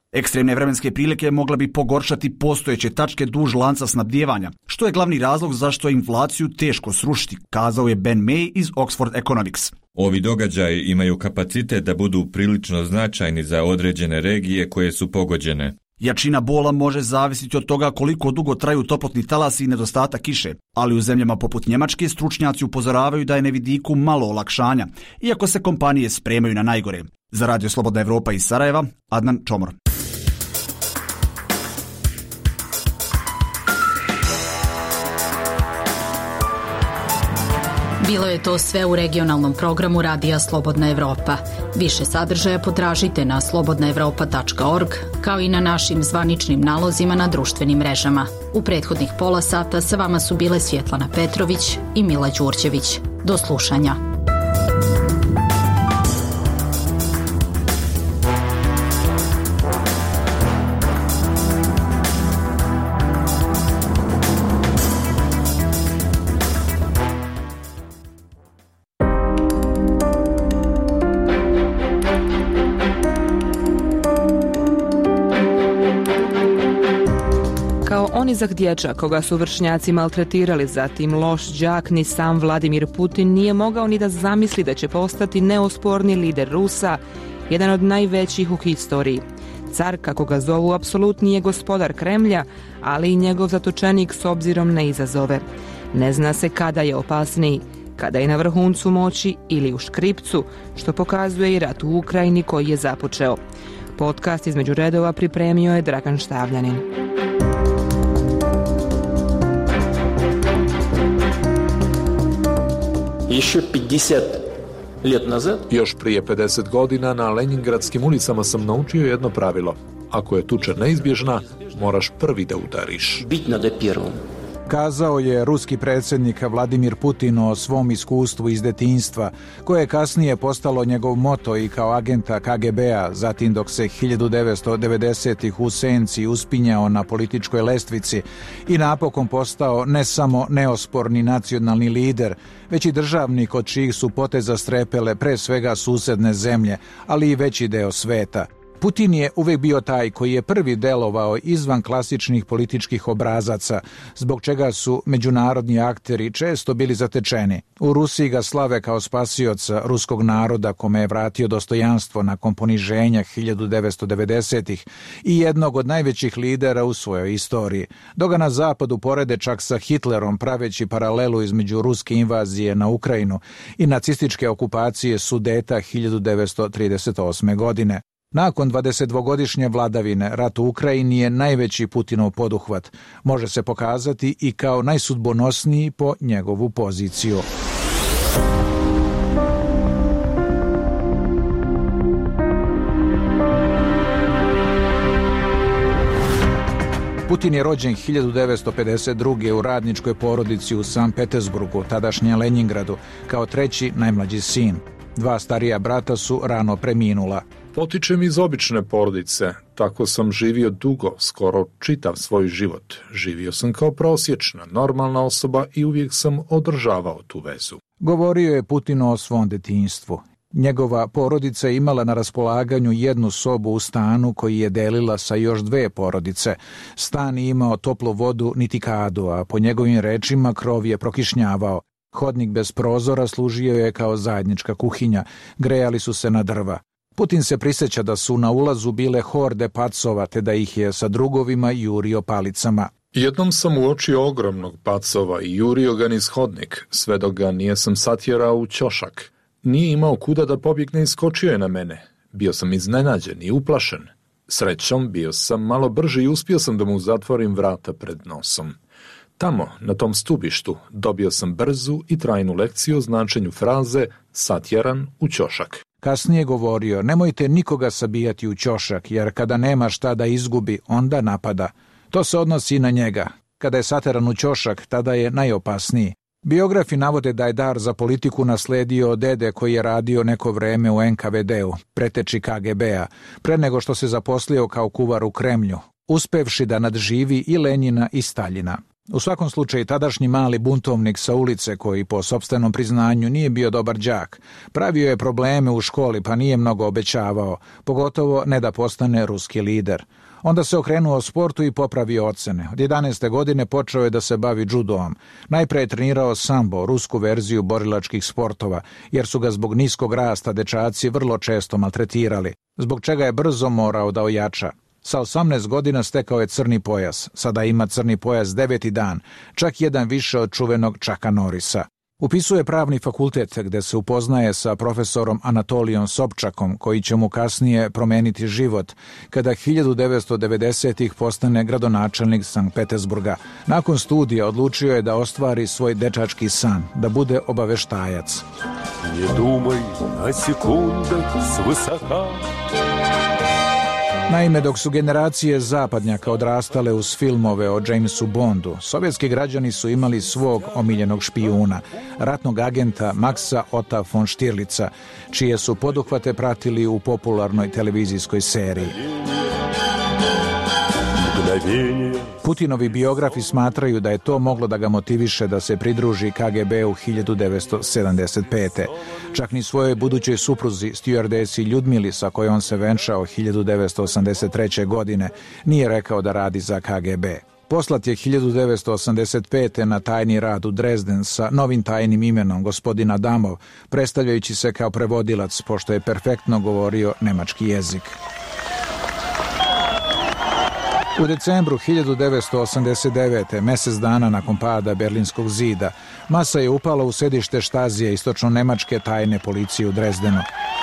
Ekstremne vremenske prilike mogle bi pogoršati postojeće tačke duž lanca snabdijevanja, što je glavni razlog zašto je inflaciju teško srušiti, kazao je Ben May iz Oxford Economics. Ovi događaji imaju kapacitet da budu prilično značajni za određene regije koje su pogođene. Jačina bola može zavisiti od toga koliko dugo traju toplotni talasi i nedostatak kiše, ali u zemljama poput Njemačke stručnjaci upozoravaju da je na vidiku malo olakšanja, iako se kompanije spremaju na najgore. Za Radio Slobodna Evropa iz Sarajeva, Adnan Čomor. Bilo je to sve u regionalnom programu Radija Slobodna Evropa. Više sadržaja potražite na slobodna evropa tačka org, kao i na našim zvaničnim nalozima na društvenim mrežama. U prethodnih pola sata sa vama su bile Svjetlana Petrović i Mila Đurđević. Do slušanja. Nizak dječak koga su vršnjaci maltretirali, zatim loš đak, ni sam Vladimir Putin nije mogao ni da zamisli da će postati neosporni lider Rusa, jedan od najvećih u historiji. Car, kako ga zovu, apsolutni je gospodar Kremlja, ali i njegov zatočenik s obzirom na izazove. Ne zna se kada je opasniji, kada je na vrhuncu moći ili u škripcu, što pokazuje i rat u Ukrajini koji je započeo. Podcast između redova pripremio je Dragan Štavljanin. Još prije pedeset godina na Leningradskim ulicama sam naučio jedno pravilo. Ako je tuča neizbježna, moraš prvi da udariš. Kazao je ruski predsjednik Vladimir Putin o svom iskustvu iz detinjstva, koje je kasnije postalo njegov moto i kao agenta K G B-a, zatim dok se hiljadu devetsto devedesetih u senci uspinjao na političkoj lestvici i napokon postao ne samo neosporni nacionalni lider, već i državnik od čijih su poteza strepele pre svega susedne zemlje, ali i veći deo sveta. Putin je uvijek bio taj koji je prvi delovao izvan klasičnih političkih obrazaca, zbog čega su međunarodni akteri često bili zatečeni. U Rusiji ga slave kao spasioca ruskog naroda kome je vratio dostojanstvo nakon poniženja hiljadu devetsto devedesetih i jednog od najvećih lidera u svojoj istoriji. Dok ga na zapadu porede čak sa Hitlerom, praveći paralelu između ruske invazije na Ukrajinu i nacističke okupacije Sudeta hiljadu devetsto trideset osme. godine. Nakon dvadesetdvogodišnje vladavine, rat u Ukrajini je najveći Putinov poduhvat. Može se pokazati i kao najsudbonosniji po njegovu poziciju. Putin je rođen hiljadu devetsto pedeset druge. u radničkoj porodici u Sankt Petersburgu, tadašnjem Leningradu, kao treći najmlađi sin. Dva starija brata su rano preminula. Potičem iz obične porodice, tako sam živio dugo, skoro čitav svoj život. Živio sam kao prosječna, normalna osoba i uvijek sam održavao tu vezu. Govorio je Putin o svom detinjstvu. Njegova porodica je imala na raspolaganju jednu sobu u stanu koji je delila sa još dve porodice. Stan je imao toplu vodu niti kadu, a po njegovim rečima krov je prokišnjavao. Hodnik bez prozora služio je kao zajednička kuhinja, grejali su se na drva. Putin se prisjeća da su na ulazu bile horde pacova, te da ih je sa drugovima jurio palicama. Jednom sam uočio ogromnog pacova i jurio ga niz hodnik, sve dok ga nijesam satjerao u ćošak. Nije imao kuda da pobjegne i skočio je na mene. Bio sam iznenađen i uplašen. Srećom, bio sam malo brži i uspio sam da mu zatvorim vrata pred nosom. Tamo, na tom stubištu, dobio sam brzu i trajnu lekciju o značenju fraze satjeran u ćošak. Kasnije govorio, nemojte nikoga sabijati u ćošak, jer kada nema šta da izgubi, onda napada. To se odnosi i na njega. Kada je sateran u ćošak, tada je najopasniji. Biografi navode da je dar za politiku nasledio od dede koji je radio neko vreme u N K V D-u, preteči K G B-a, pre nego što se zaposlio kao kuvar u Kremlju, uspevši da nadživi i Lenjina i Staljina. U svakom slučaju tadašnji mali buntovnik sa ulice koji po sopstvenom priznanju nije bio dobar đak, pravio je probleme u školi pa nije mnogo obećavao, pogotovo ne da postane ruski lider. Onda se okrenuo sportu i popravio ocene. Od jedanaeste godine počeo je da se bavi judoom. Najpre je trenirao sambo, rusku verziju borilačkih sportova, jer su ga zbog niskog rasta dečaci vrlo često maltretirali, zbog čega je brzo morao da ojača. Sa osamnaest godina stekao je crni pojas, sada ima crni pojas deveti dan, čak jedan više od čuvenog Chucka Norrisa. Upisuje pravni fakultet gde se upoznaje sa profesorom Anatolijom Sobčakom, koji će mu kasnije promeniti život, kada hiljadu devetsto devedesetih postane gradonačelnik Sankt Petersburga. Nakon studija odlučio je da ostvari svoj dečački san, da bude obaveštajac. Ne dumaj na sekunde svisoka. Naime, dok su generacije zapadnjaka odrastale uz filmove o Jamesu Bondu, sovjetski građani su imali svog omiljenog špijuna, ratnog agenta Maxa Otta von Stirlica, čije su poduhvate pratili u popularnoj televizijskoj seriji. Putinovi biografi smatraju da je to moglo da ga motiviše da se pridruži K G B u hiljadu devetsto sedamdeset pete. Čak ni svojoj budućoj supruzi, stjuardesi Ljudmili, sa kojom se venčao hiljadu devetsto osamdeset treće. godine, nije rekao da radi za K G B. Poslat je hiljadu devetsto osamdeset pete. na tajni rad u Dresden sa novim tajnim imenom gospodin Adamov, predstavljajući se kao prevodilac, pošto je perfektno govorio nemački jezik. U decembru hiljadu devetsto osamdeset devete. mesec dana nakon pada Berlinskog zida, masa je upala u sedište Štazije istočno-nemačke tajne policije u Dresdenu.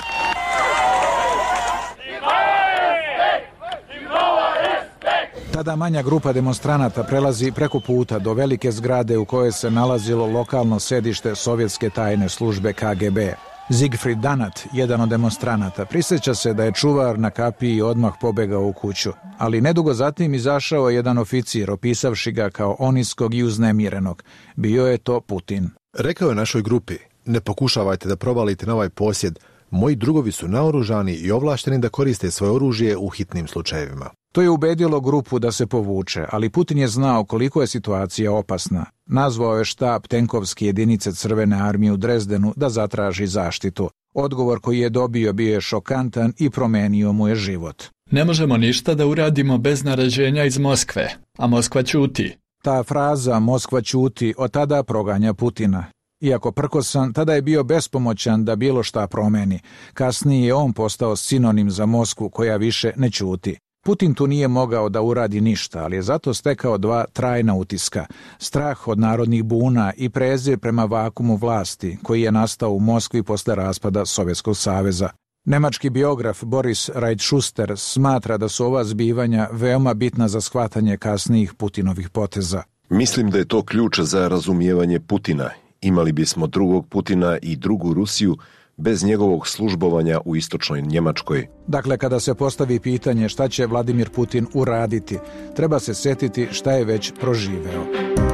Tada manja grupa demonstranata prelazi preko puta do velike zgrade u kojoj se nalazilo lokalno sedište sovjetske tajne službe K G B. Siegfried Danat, jedan od demonstranata, prisjeća se da je čuvar na kapiji odmah pobegao u kuću, ali nedugo zatim izašao jedan oficir, opisavši ga kao oniskog i uznemirenog. Bio je to Putin. Rekao je našoj grupi, ne pokušavajte da provalite na ovaj posjed, moji drugovi su naoružani i ovlašteni da koriste svoje oružje u hitnim slučajevima. To je ubedilo grupu da se povuče, ali Putin je znao koliko je situacija opasna. Nazvao je štab tenkovske jedinice Crvene armije u Dresdenu da zatraži zaštitu. Odgovor koji je dobio bio je šokantan i promenio mu je život. Ne možemo ništa da uradimo bez naređenja iz Moskve, a Moskva ćuti. Ta fraza Moskva ćuti od tada proganja Putina. Iako prkosan, tada je bio bespomoćan da bilo šta promeni. Kasnije je on postao sinonim za Moskvu koja više ne ćuti. Putin tu nije mogao da uradi ništa, ali je zato stekao dva trajna utiska. Strah od narodnih buna i prezir prema vakumu vlasti, koji je nastao u Moskvi posle raspada Sovjetskog saveza. Nemački biograf Boris Reitschuster smatra da su ova zbivanja veoma bitna za shvatanje kasnijih Putinovih poteza. Mislim da je to ključ za razumijevanje Putina. Imali bismo drugog Putina i drugu Rusiju bez njegovog službovanja u istočnoj Njemačkoj. Dakle, kada se postavi pitanje šta će Vladimir Putin uraditi, treba se setiti šta je već proživeo.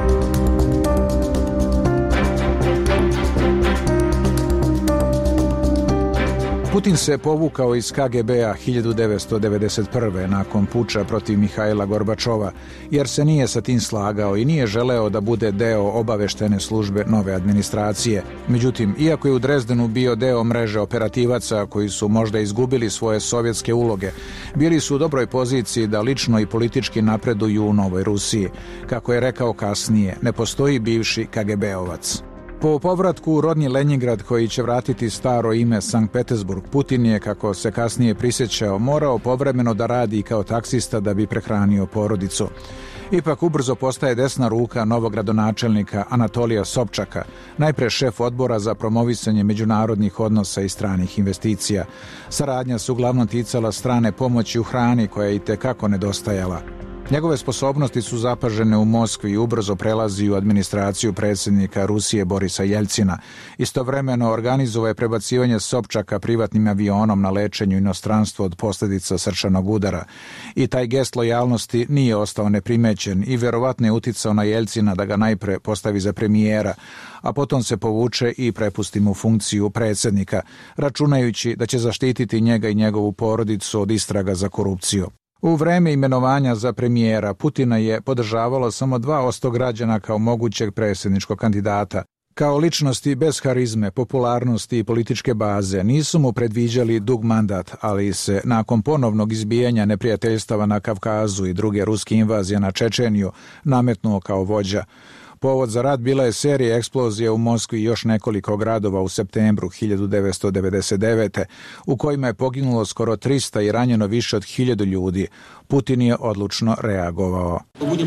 Putin se povukao iz K G B-a hiljadu devetsto devedeset prve. nakon puča protiv Mihajla Gorbačova, jer se nije sa tim slagao i nije želeo da bude deo obaveštene službe nove administracije. Međutim, iako je u Dresdenu bio deo mreže operativaca koji su možda izgubili svoje sovjetske uloge, bili su u dobroj poziciji da lično i politički napreduju u Novoj Rusiji. Kako je rekao kasnije, ne postoji bivši K G B-ovac. Po povratku u rodni Lenjingrad, koji će vratiti staro ime Sankt Petersburg, Putin je, kako se kasnije prisjećao, morao povremeno da radi kao taksista da bi prehranio porodicu. Ipak ubrzo postaje desna ruka novog gradonačelnika Anatolija Sobčaka, najpre šef odbora za promovisanje međunarodnih odnosa i stranih investicija. Saradnja se uglavnom ticala strane pomoći u hrani, koja je i tekako nedostajala. Njegove sposobnosti su zapažene u Moskvi i ubrzo prelazi u administraciju predsjednika Rusije Borisa Jeljcina. Istovremeno organizovao je prebacivanje Sobčaka privatnim avionom na lečenju inostranstvo od posljedica srčanog udara. I taj gest lojalnosti nije ostao neprimećen i vjerovatno je uticao na Jeljcina da ga najpre postavi za premijera, a potom se povuče i prepusti mu funkciju predsjednika, računajući da će zaštititi njega i njegovu porodicu od istraga za korupciju. U vreme imenovanja za premijera Putina je podržavalo samo dva posto građana kao mogućeg predsjedničkog kandidata. Kao ličnosti bez harizme, popularnosti i političke baze nisu mu predviđali dug mandat, ali se nakon ponovnog izbijanja neprijateljstava na Kavkazu i druge ruske invazije na Čečeniju nametnuo kao vođa. Povod za rat bila je serija eksplozija u Moskvi i još nekoliko gradova u septembru hiljadu devetsto devedeset devete. u kojima je poginulo skoro trista i ranjeno više od hiljadu ljudi. Putin je odlučno reagovao.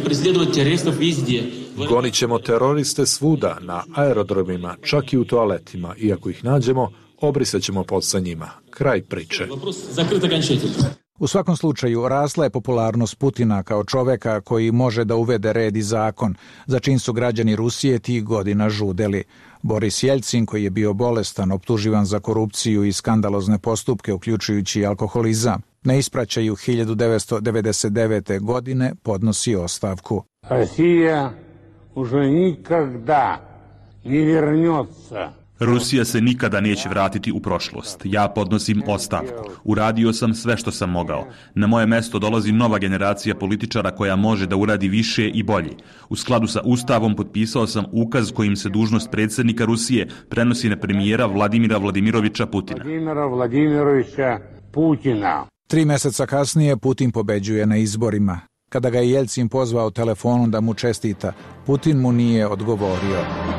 Gonit ćemo teroriste svuda, na aerodromima, čak i u toaletima. I ako ih nađemo, obrisat ćemo pod sa njima. Kraj priče. U svakom slučaju, rasla je popularnost Putina kao čoveka koji može da uvede red i zakon, za čim su građani Rusije tih godina žudeli. Boris Jeljcin, koji je bio bolestan, optuživan za korupciju i skandalozne postupke, uključujući alkoholizam, na ispraćaju hiljadu devetsto devedeset devete. godine podnosi ostavku. Rusija уже никогда не вернется. Rusija se nikada neće vratiti u prošlost. Ja podnosim ostavku. Uradio sam sve što sam mogao. Na moje mesto dolazi nova generacija političara koja može da uradi više i bolje. U skladu sa Ustavom potpisao sam ukaz kojim se dužnost predsjednika Rusije prenosi na premijera Vladimira Vladimirovića Putina. Vladimira Vladimirovića Putina. Tri meseca kasnije Putin pobeđuje na izborima. Kada ga je Jeljcin pozvao telefonom da mu čestita, Putin mu nije odgovorio.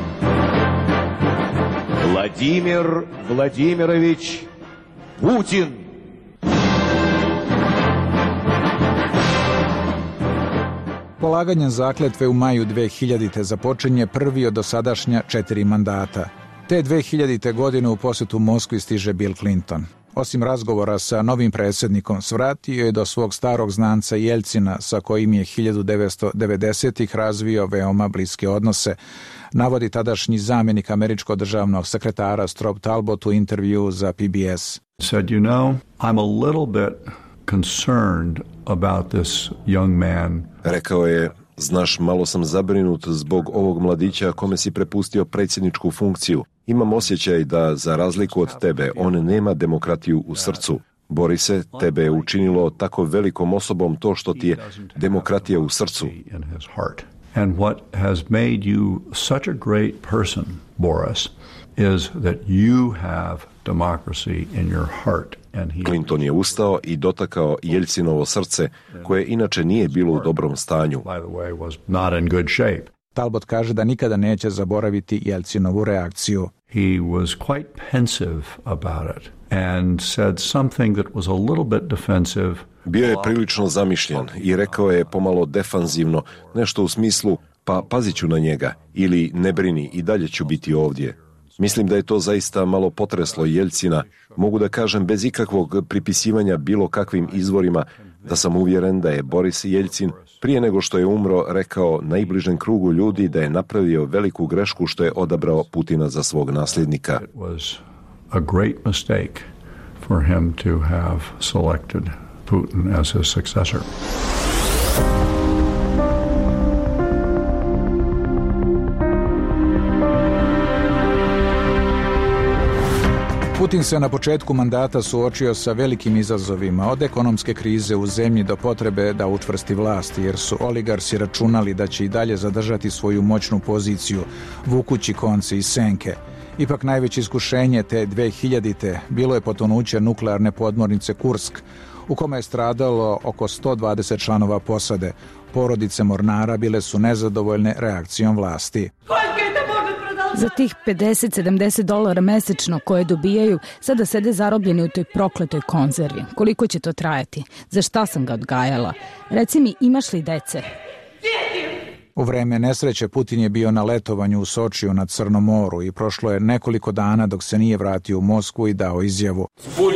Vladimir Vladimirović Putin. Polaganjem zakletve u maju dve hiljadite. započinje prvi od dosadašnja četiri mandata. Te dve hiljadite. godine u posjetu Moskvi stiže Bill Clinton. Osim razgovora sa novim predsjednikom, svratio je do svog starog znanca Jeljcina, sa kojim je hiljadu devetsto devedesetih. razvio veoma bliske odnose, navodi tadašnji zamjenik američkog državnog sekretara Strobe Talbot u intervju za P B S. Said, you know, I'm a little bit concerned about this young man. Rekao je, znaš, malo sam zabrinut zbog ovog mladića kome si prepustio predsjedničku funkciju. Imam osjećaj da, za razliku od tebe, on nema demokratiju u srcu. Borise, tebe je učinilo tako velikom osobom to što ti je demokratija u srcu. And what has made you such a great person, Boris, is that you have democracy in your heart. And he... Clinton je ustao i dotakao Jeljcinovo srce, koje inače nije bilo u dobrom stanju. By the way, was not in good shape. Talbot kaže da nikada neće zaboraviti Jeljcinovu reakciju. He was quite pensive about it and said something that was a little bit defensive. Bio je prilično zamišljen i rekao je pomalo defanzivno, nešto u smislu, pa pazit ću na njega, ili ne brini, i dalje ću biti ovdje. Mislim da je to zaista malo potreslo Jeljcina. Mogu da kažem bez ikakvog pripisivanja bilo kakvim izvorima da sam uvjeren da je Boris Jeljcin prije nego što je umro rekao najbližem krugu ljudi da je napravio veliku grešku što je odabrao Putina za svog nasljednika. It was a great mistake for him to have selected Putin as his successor. Putin se na početku mandata suočio sa velikim izazovima, od ekonomske krize u zemlji do potrebe da učvrsti vlast, jer su oligarsi računali da će i dalje zadržati svoju moćnu poziciju, vukući konce iz senke. Ipak najveće iskušenje te dve hiljadite. bilo je potonuće nuklearne podmornice Kursk, u kome je stradalo oko sto dvadeset članova posade. Porodice mornara bile su nezadovoljne reakcijom vlasti. Za tih pedeset do sedamdeset dolara mesečno koje dobijaju, sada sede zarobljeni u toj prokletoj konzervi. Koliko će to trajati? Za šta sam ga odgajala? Reci mi, imaš li dece? U vreme nesreće Putin je bio na letovanju u Sočiju na Crnom moru i prošlo je nekoliko dana dok se nije vratio u Moskvu i dao izjavu.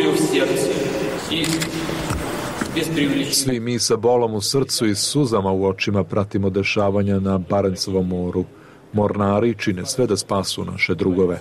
Svi mi sa bolom u srcu i suzama u očima pratimo dešavanja na Barencovom moru. Mornari čine sve da spasu naše drugove.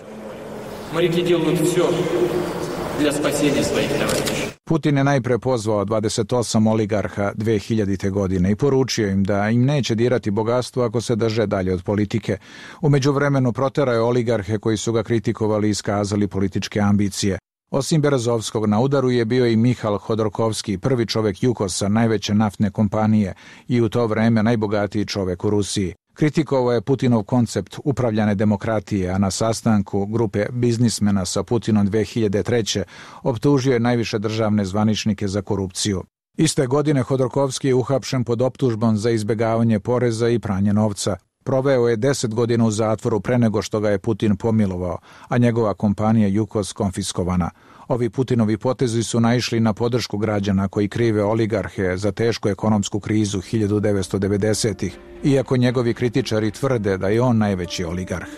Putin je najpre pozvao dvadeset osam oligarha dve hiljadite. godine i poručio im da im neće dirati bogatstvo ako se drže dalje od politike. U međuvremenu proterao je oligarhe koji su ga kritikovali i iskazali političke ambicije. Osim Berezovskog, na udaru je bio i Mihal Hodorkovski, prvi čovek Jukosa, najveće naftne kompanije i u to vreme najbogatiji čovek u Rusiji. Kritikovao je Putinov koncept upravljane demokratije, a na sastanku grupe biznismena sa Putinom dve hiljade treće. optužio je najviše državne zvaničnike za korupciju. Iste godine Hodorkovski je uhapšen pod optužbom za izbegavanje poreza i pranje novca. Proveo je deset godina u zatvoru pre nego što ga je Putin pomilovao, a njegova kompanija Jukos konfiskovana. Ovi Putinovi potezi su naišli na podršku građana koji krive oligarhe za tešku ekonomsku krizu hiljadu devetsto devedesetih, iako njegovi kritičari tvrde da je on najveći oligarh.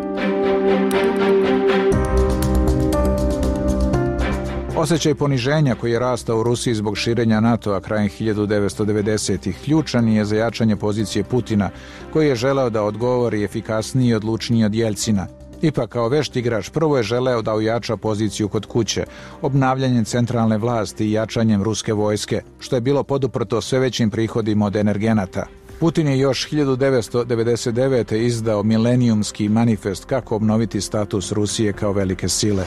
Osjećaj poniženja koji je rastao u Rusiji zbog širenja NATO-a krajem hiljadu devetsto devedesetih ključan je za jačanje pozicije Putina, koji je želeo da odgovori efikasniji i odlučniji od Jeljcina. Ipak, kao vešt igrač, prvo je želeo da ojača poziciju kod kuće, obnavljanjem centralne vlasti i jačanjem ruske vojske, što je bilo poduprto sve većim prihodima od energenata. Putin je još hiljadu devetsto devedeset devete. izdao milenijumski manifest kako obnoviti status Rusije kao velike sile.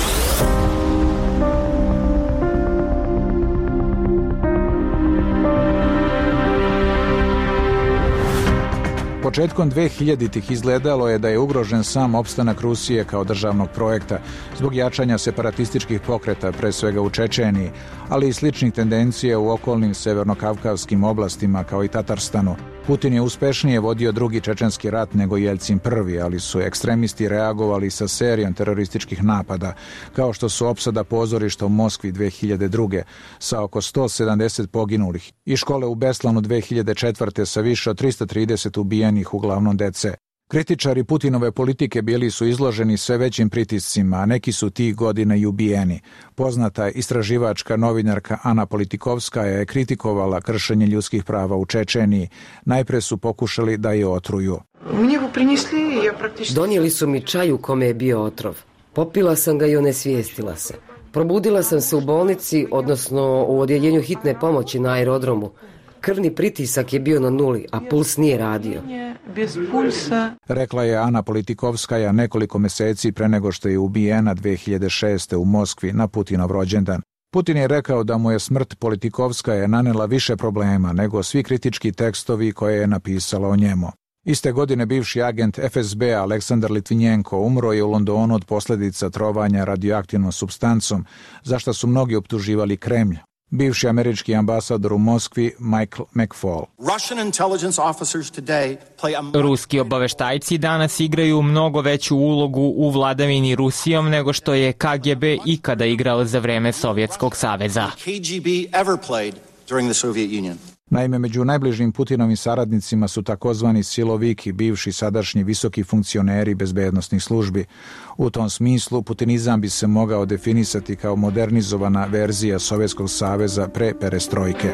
Početkom dve hiljaditih izgledalo je da je ugrožen sam opstanak Rusije kao državnog projekta zbog jačanja separatističkih pokreta, pre svega u Čečeniji, ali i sličnih tendencija u okolnim severnokavkavskim oblastima kao i Tatarstanu. Putin je uspešnije vodio drugi čečenski rat nego Jeljcin prvi, ali su ekstremisti reagovali sa serijom terorističkih napada, kao što su opsada pozorišta u Moskvi dve hiljade druge. sa oko sto sedamdeset poginulih i škole u Beslanu dve hiljade četvrte. sa više od tristo trideset ubijenih, uglavnom dece. Kritičari Putinove politike bili su izloženi sve većim pritiscima, a neki su tih godina i ubijeni. Poznata istraživačka novinarka Ana Politikovskaja je kritikovala kršenje ljudskih prava u Čečeniji. Najpre su pokušali da je otruju. Donijeli su mi čaj u kome je bio otrov. Popila sam ga i onesvijestila se. Probudila sam se u bolnici, odnosno u odjeljenju hitne pomoći na aerodromu. Krvni pritisak je bio na nuli, a puls nije radio. Rekla je Ana Politikovskaja nekoliko meseci pre nego što je ubijena dve hiljade šeste. u Moskvi na Putinov rođendan. Putin je rekao da mu je smrt Politikovskaja nanela više problema nego svi kritički tekstovi koje je napisala o njemu. Iste godine bivši agent F S B Aleksandar Litvinjenko umro je u Londonu od posljedica trovanja radioaktivnom supstancom, za što su mnogi optuživali Kremlj. Bivši američki ambasador u Moskvi Michael McFaul. Ruski obaveštajci danas igraju mnogo veću ulogu u vladavini Rusijom nego što je K G B ikada igrao za vreme Sovjetskog saveza. Naime, među najbližim Putinovim saradnicima su takozvani siloviki, bivši sadašnji visoki funkcioneri bezbednosnih službi. U tom smislu, putinizam bi se mogao definisati kao modernizovana verzija Sovjetskog saveza pre perestrojke.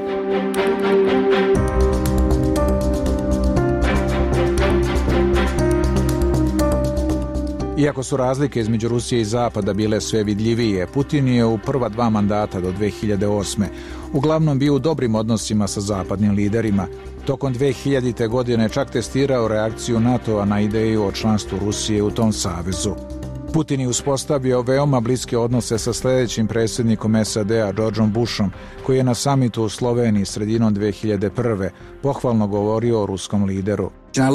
Iako su razlike između Rusije i Zapada bile sve vidljivije, Putin je u prva dva mandata do dve hiljade osme. uglavnom bio u dobrim odnosima sa zapadnim liderima. Tokom dve hiljadite. godine čak testirao reakciju NATO-a na ideju o članstvu Rusije u tom savezu. Putin je uspostavio veoma bliske odnose sa sljedećim predsjednikom S A D-a Georgeom Bushom, koji je na samitu u Sloveniji sredinom dve hiljade prve. pohvalno govorio o ruskom lideru.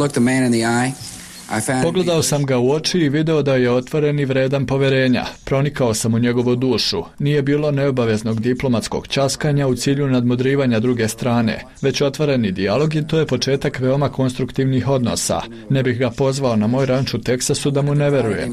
Pogledao sam ga u oči i video da je otvoren i vredan poverenja. Pronikao sam u njegovu dušu. Nije bilo neobaveznog diplomatskog ćaskanja u cilju nadmudrivanja druge strane, već otvoreni dijalog i to je početak veoma konstruktivnih odnosa. Ne bih ga pozvao na moj ranč u Teksasu da mu ne verujem.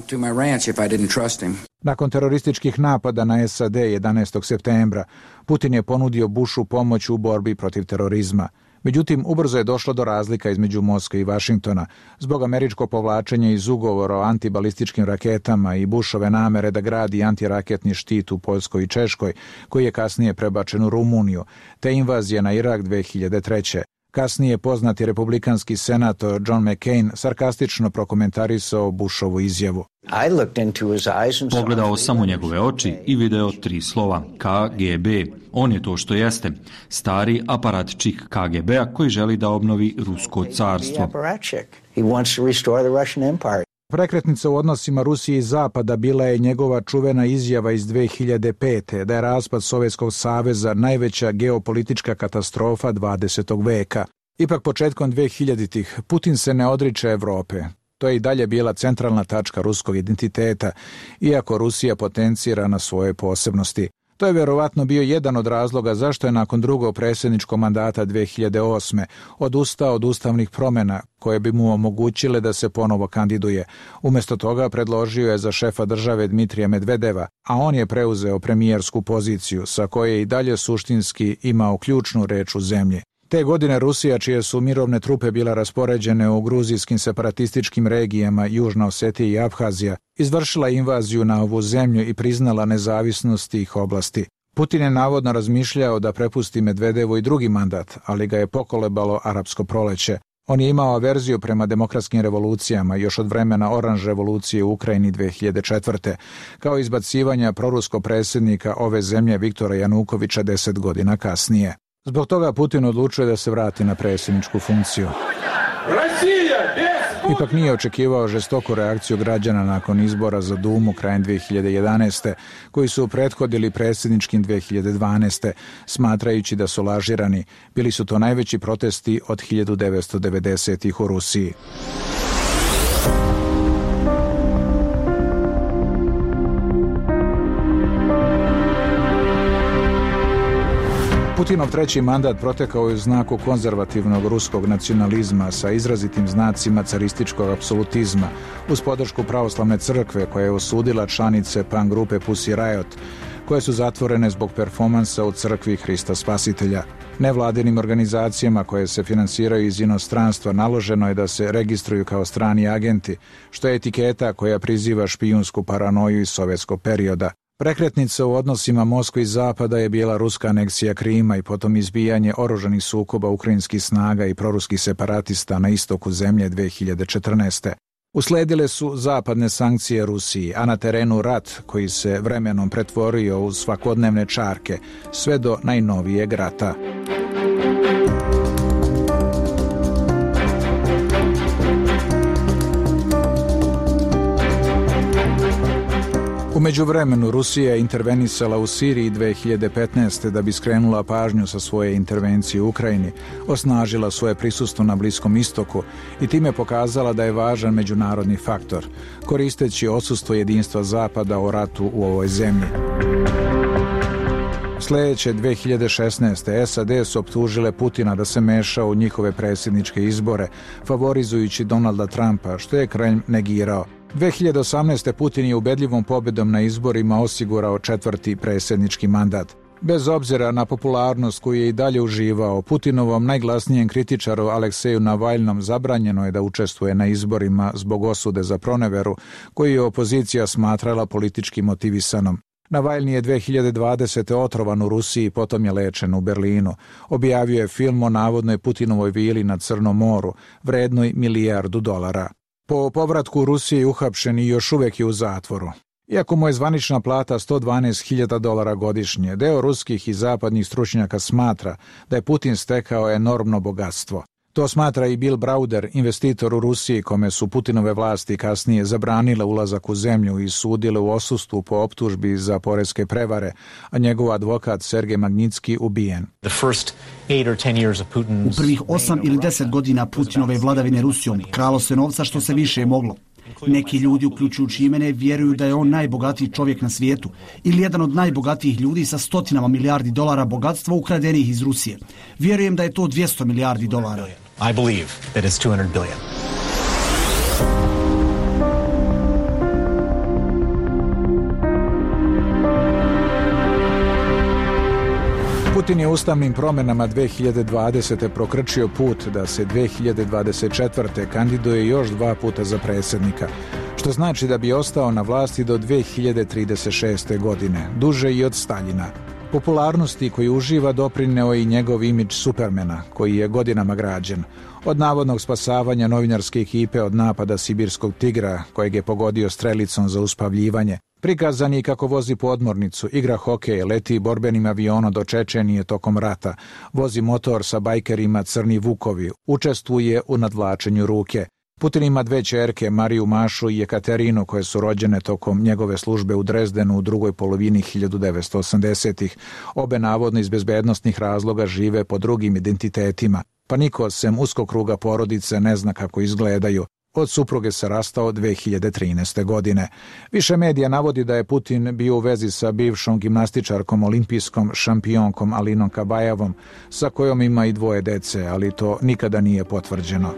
Nakon terorističkih napada na S A D jedanaestog septembra, Putin je ponudio Bushu pomoć u borbi protiv terorizma. Međutim, ubrzo je došlo do razlika između Moskve i Vašingtona zbog američkog povlačenja iz ugovora o antibalističkim raketama i Bushove namere da gradi antiraketni štit u Poljskoj i Češkoj, koji je kasnije prebačen u Rumuniju, te invazije na Irak dve hiljade treće. Kasnije poznati republikanski senator John McCain sarkastično prokomentarisao Bushovu izjavu. Pogledao sam u njegove oči i video tri slova K G B. On je to što jeste, stari aparatčik K G B-a koji želi da obnovi rusko carstvo. Prekretnica u odnosima Rusije i Zapada bila je njegova čuvena izjava iz dve hiljade pete. da je raspad Sovjetskog saveza najveća geopolitička katastrofa dvadesetog veka. Ipak početkom dvehiljaditih Putin se ne odriče Evrope. To je i dalje bila centralna tačka ruskog identiteta, iako Rusija potencira na svoje posebnosti. To je vjerovatno bio jedan od razloga zašto je nakon drugog predsjedničkog mandata dve hiljade osme odustao od ustavnih promjena koje bi mu omogućile da se ponovo kandiduje. Umjesto toga predložio je za šefa države Dmitrija Medvedeva, a on je preuzeo premijersku poziciju sa koje je i dalje suštinski imao ključnu reč u zemlji. Te godine Rusija, čije su mirovne trupe bila raspoređene u gruzijskim separatističkim regijama Južna Osetija i Abhazija, izvršila invaziju na ovu zemlju i priznala nezavisnost tih oblasti. Putin je navodno razmišljao da prepusti Medvedevu i drugi mandat, ali ga je pokolebalo arapsko proleće. On je imao averziju prema demokratskim revolucijama još od vremena Oranž revolucije u Ukrajini dve hiljade četvrte, kao izbacivanja proruskog predsjednika ove zemlje Viktora Janukovića deset godina kasnije. Zbog toga Putin odlučuje da se vrati na predsjedničku funkciju. Ipak nije očekivao žestoku reakciju građana nakon izbora za Dumu krajem dve hiljade jedanaeste, koji su prethodili predsjedničkim dve hiljade dvanaeste, smatrajući da su lažirani. Bili su to najveći protesti od hiljadu devetsto devedesetih u Rusiji. Putinov treći mandat protekao je u znaku konzervativnog ruskog nacionalizma sa izrazitim znacima carističkog apsolutizma, uz podršku pravoslavne crkve koja je osudila članice punk grupe Pussy Riot, koje su zatvorene zbog performansa u crkvi Hrista Spasitelja. Nevladinim organizacijama koje se finansiraju iz inostranstva naloženo je da se registruju kao strani agenti, što je etiketa koja priziva špijunsku paranoju iz sovjetskog perioda. Prekretnica u odnosima Moskve i Zapada je bila ruska aneksija Krima i potom izbijanje oružanih sukoba ukrajinskih snaga i proruskih separatista na istoku zemlje dve hiljade četrnaeste. Usledile su zapadne sankcije Rusiji, a na terenu rat koji se vremenom pretvorio u svakodnevne čarke, sve do najnovijeg rata. U međuvremenu Rusija je intervenisala u Siriji dve hiljade petnaeste. da bi skrenula pažnju sa svoje intervencije u Ukrajini, osnažila svoje prisustvo na Bliskom istoku i time pokazala da je važan međunarodni faktor, koristeći odsustvo jedinstva Zapada o ratu u ovoj zemlji. Sljedeće dve hiljade šesnaeste. S A D su optužile Putina da se meša u njihove predsjedničke izbore, favorizujući Donalda Trumpa, što je Kremlj negirao. dve hiljade osamnaeste. Putin je ubedljivom pobjedom na izborima osigurao četvrti predsjednički mandat. Bez obzira na popularnost koju je i dalje uživao, Putinovom najglasnijem kritičaru Alekseju Navalnom zabranjeno je da učestvuje na izborima zbog osude za proneveru, koju je opozicija smatrala politički motivisanom. Navalni je dve hiljade dvadesete. otrovan u Rusiji, potom je lečen u Berlinu. Objavio je film o navodnoj Putinovoj vili na Crnom moru, vrednoj milijardu dolara. Po povratku u Rusiji uhapšen i još uvijek je u zatvoru. Iako mu je zvanična plata sto dvanaest hiljada dolara godišnje, deo ruskih i zapadnih stručnjaka smatra da je Putin stekao enormno bogatstvo. To smatra i Bill Browder, investitor u Rusiji, kome su Putinove vlasti kasnije zabranile ulazak u zemlju i sudile u odsustvu po optužbi za poreske prevare, a njegov advokat Sergej Magnitski ubijen. U prvih osam ili deset godina Putinove vladavine Rusijom kralo se novca što se više moglo. Neki ljudi, uključujući i mene, vjeruju da je on najbogatiji čovjek na svijetu ili jedan od najbogatijih ljudi sa stotinama milijardi dolara bogatstva ukradenih iz Rusije. Vjerujem da je to dvjesto milijardi dolara. I believe that it's two hundred billion. Putin je ustavnim promjenama dve hiljade dvadesete. prokrčio put da se dve hiljade dvadeset četvrte. kandiduje još dva puta za predsjednika, što znači da bi ostao na vlasti do dve hiljade trideset šeste. godine, duže i od Staljina. Popularnosti koju uživa doprineo i njegov imidž Supermana, koji je godinama građen. Od navodnog spasavanja novinarske ekipe od napada sibirskog tigra, kojeg je pogodio strelicom za uspavljivanje, prikazan je kako vozi podmornicu, igra hokej, leti borbenim avionom do Čečenije tokom rata, vozi motor sa bajkerima Crni Vukovi, učestvuje u nadvlačenju ruke. Putin ima dve ćerke, Mariju Mašu i Jekaterinu, koje su rođene tokom njegove službe u Drezdenu u drugoj polovini hiljadu devetsto osamdesetih. Obe navodno iz bezbednostnih razloga žive po drugim identitetima, pa niko sem uskog kruga porodice ne zna kako izgledaju. Od supruge se rastao dve hiljade trinaeste. godine. Više medija navodi da je Putin bio u vezi sa bivšom gimnastičarkom olimpijskom šampionkom Alinom Kabajevom, sa kojom ima i dvoje dece, ali to nikada nije potvrđeno.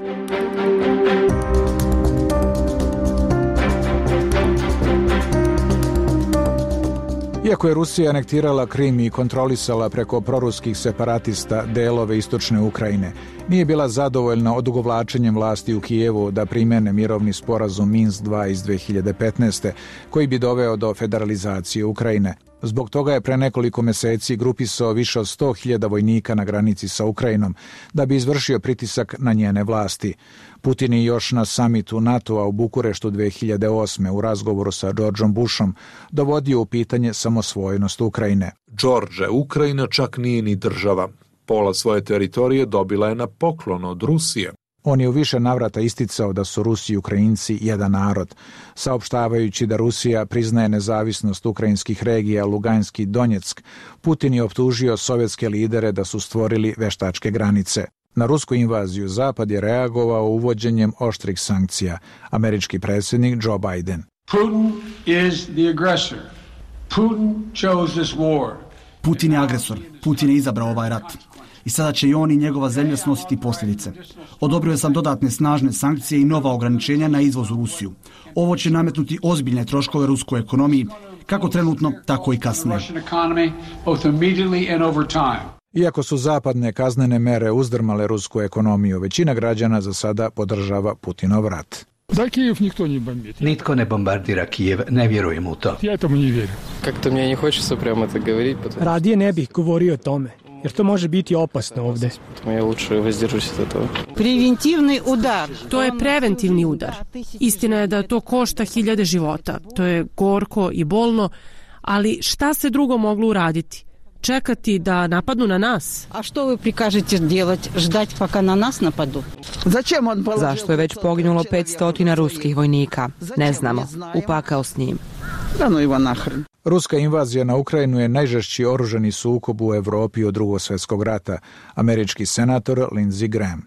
Iako je Rusija anektirala Krim i kontrolisala preko proruskih separatista delove istočne Ukrajine, nije bila zadovoljna odugovlačenjem vlasti u Kijevu da primene mirovni sporazum Minsk dva iz dve hiljade petnaeste. koji bi doveo do federalizacije Ukrajine. Zbog toga je pre nekoliko meseci grupisao više od sto hiljada vojnika na granici sa Ukrajinom da bi izvršio pritisak na njene vlasti. Putin je još na samitu NATO-a u Bukureštu dve hiljade osme. u razgovoru sa Georgeom Bushom dovodio u pitanje samosvojnost Ukrajine. George, Ukrajina čak nije ni država. Pola svoje teritorije dobila je na poklon od Rusije. On je u više navrata isticao da su Rusi i Ukrajinci jedan narod, saopštavajući da Rusija priznaje nezavisnost ukrajinskih regija Luganski i Donjeck. Putin je optužio sovjetske lidere da su stvorili veštačke granice. Na rusku invaziju Zapad je reagovao uvođenjem oštrih sankcija. Američki predsjednik Joe Biden. Putin is the aggressor. Putin chose this war. Putin je agresor. Putin je izabrao ovaj rat. I sada će i on i njegova zemlja snositi posljedice. Odobrio sam dodatne snažne sankcije i nova ograničenja na izvoz u Rusiju. Ovo će nametnuti ozbiljne troškove ruskoj ekonomiji, kako trenutno, tako i kasnije. Iako su zapadne kaznene mere uzdrmale rusku ekonomiju, većina građana za sada podržava Putinov rat. Da, Kijev nikto ne bombardira. Nitko ne bombardira Kijev, ne vjerujem u to. Ja tomu ne vjerujem. Kako mi ne hoće prema to govoriti. Radije ne bih govorio o tome, jer to može biti opasno ovdje. Ja luče vozdržuсь od toga. Preventivni udar. To je preventivni udar. Istina je da to košta hiljade života. To je gorko i bolno, ali šta se drugo moglo uraditi? Čekati da napadnu na nas? A što vi prikažete делать? Ždati paka na nas napadu? Zašto je već poginulo petsto ruskih vojnika? Ne znamo. Upakao s njim. Ruska invazija na Ukrajinu je najžešći oružani sukob u Evropi od Drugog svjetskog rata. Američki senator Lindsey Graham.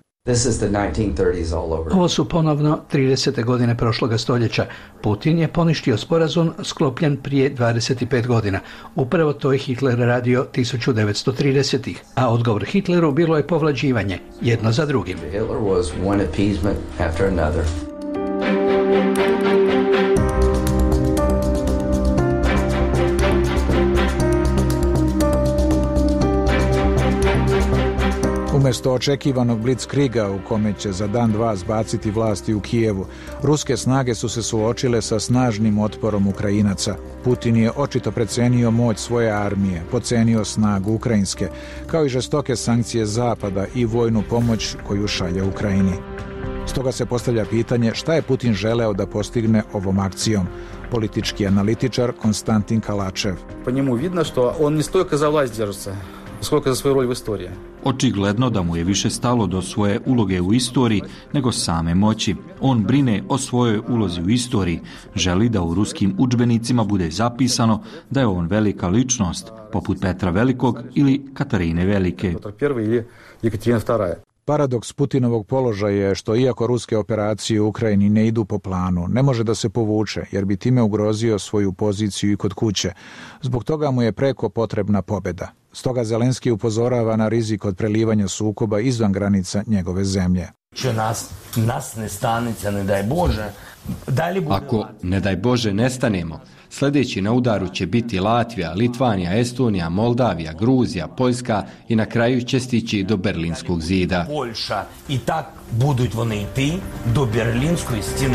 Ovo su ponovno tridesete godine prošloga stoljeća. Putin je poništio sporazum sklopljen prije dvadeset pet godina. Upravo to je Hitler radio tisuću devetsto tridesetih. A odgovor Hitleru bilo je povlađivanje, jedno za drugim. Hitler was one appeasement after another. Umjesto očekivanog blitzkriga u kome će za dan dva zbaciti vlasti u Kijevu, ruske snage su se suočile sa snažnim otporom Ukrajinaca. Putin je očito precenio moć svoje armije, pocenio snagu ukrajinske, kao i žestoke sankcije Zapada i vojnu pomoć koju šalje Ukrajini. Stoga se postavlja pitanje šta je Putin želeo da postigne ovom akcijom. Politički analitičar Konstantin Kalačev. Po njemu vidno što on ne stojka za vlast država, koliko za svoju rol u istoriji. Očigledno da mu je više stalo do svoje uloge u istoriji nego same moći. On brine o svojoj ulozi u istoriji, želi da u ruskim udžbenicima bude zapisano da je on velika ličnost, poput Petra Velikog ili Katarine Velike. Paradoks Putinovog položaja je što iako ruske operacije u Ukrajini ne idu po planu, ne može da se povuče jer bi time ugrozio svoju poziciju i kod kuće. Zbog toga mu je preko potrebna pobjeda. Stoga Zelenski upozorava na rizik od prelivanja sukoba izvan granica njegove zemlje. Nas, nas ne stanice, ne daj Bože. Ako, ne daj Bože, nestanemo, sljedeći na udaru će biti Latvija, Litvanija, Estonija, Moldavija, Gruzija, Poljska i na kraju će stići do Berlinskog zida. Poljša i tak budуть вони йти до Берлінської стіни.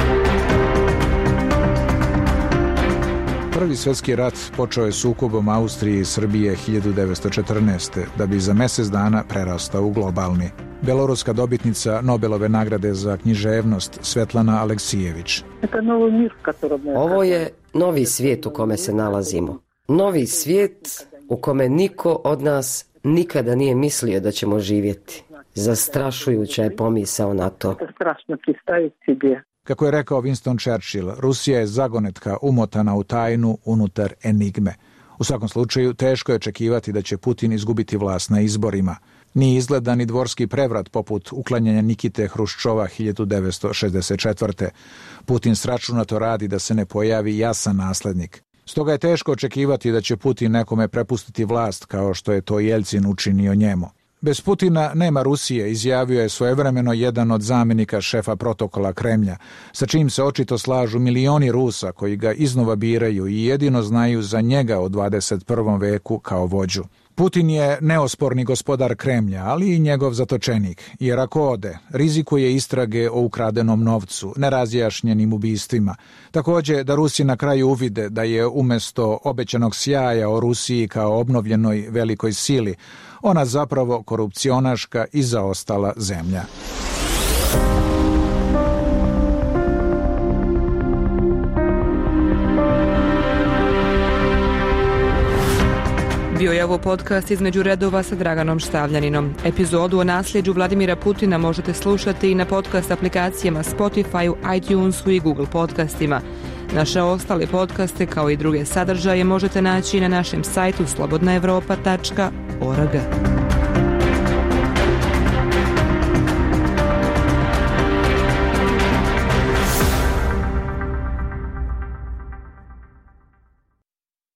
Prvi svjetski rat počeo je sukobom Austrije i Srbije hiljadu devetsto četrnaeste. da bi za mjesec dana prerastao u globalni. Beloruska dobitnica Nobelove nagrade za književnost Svetlana Aleksijević. Ovo je novi svijet u kome se nalazimo. Novi svijet u kome niko od nas nikada nije mislio da ćemo živjeti. Zastrašujuća je pomisao na to. Kako je rekao Winston Churchill, Rusija je zagonetka umotana u tajnu unutar enigme. U svakom slučaju, teško je očekivati da će Putin izgubiti vlast na izborima. Nije izgleda ni dvorski prevrat poput uklanjanja Nikite Hruščova hiljadu devetsto šezdeset četvrte. Putin sračunato radi da se ne pojavi jasan naslednik. Stoga je teško očekivati da će Putin nekome prepustiti vlast kao što je to Jeljcin učinio njemu. Bez Putina nema Rusije, izjavio je svojevremeno jedan od zamjenika šefa protokola Kremlja, sa čim se očito slažu milioni Rusa koji ga iznova biraju i jedino znaju za njega u dvadeset prvom veku kao vođu. Putin je neosporni gospodar Kremlja, ali i njegov zatočenik, jer ako ode, rizikuje istrage o ukradenom novcu, nerazjašnjenim ubistvima. Također da Rusi na kraju uvide da je umjesto obećanog sjaja o Rusiji kao obnovljenoj velikoj sili, ona zapravo korupcionaška i zaostala zemlja. Bio je ovo podcast Između redova sa Draganom Štavljaninom. Epizodu o nasljeđu Vladimira Putina možete slušati i na podcast aplikacijama Spotify, iTunesu i Google podcastima. Naše ostale podcaste kao i druge sadržaje možete naći na našem sajtu slobodna evropa tačka org.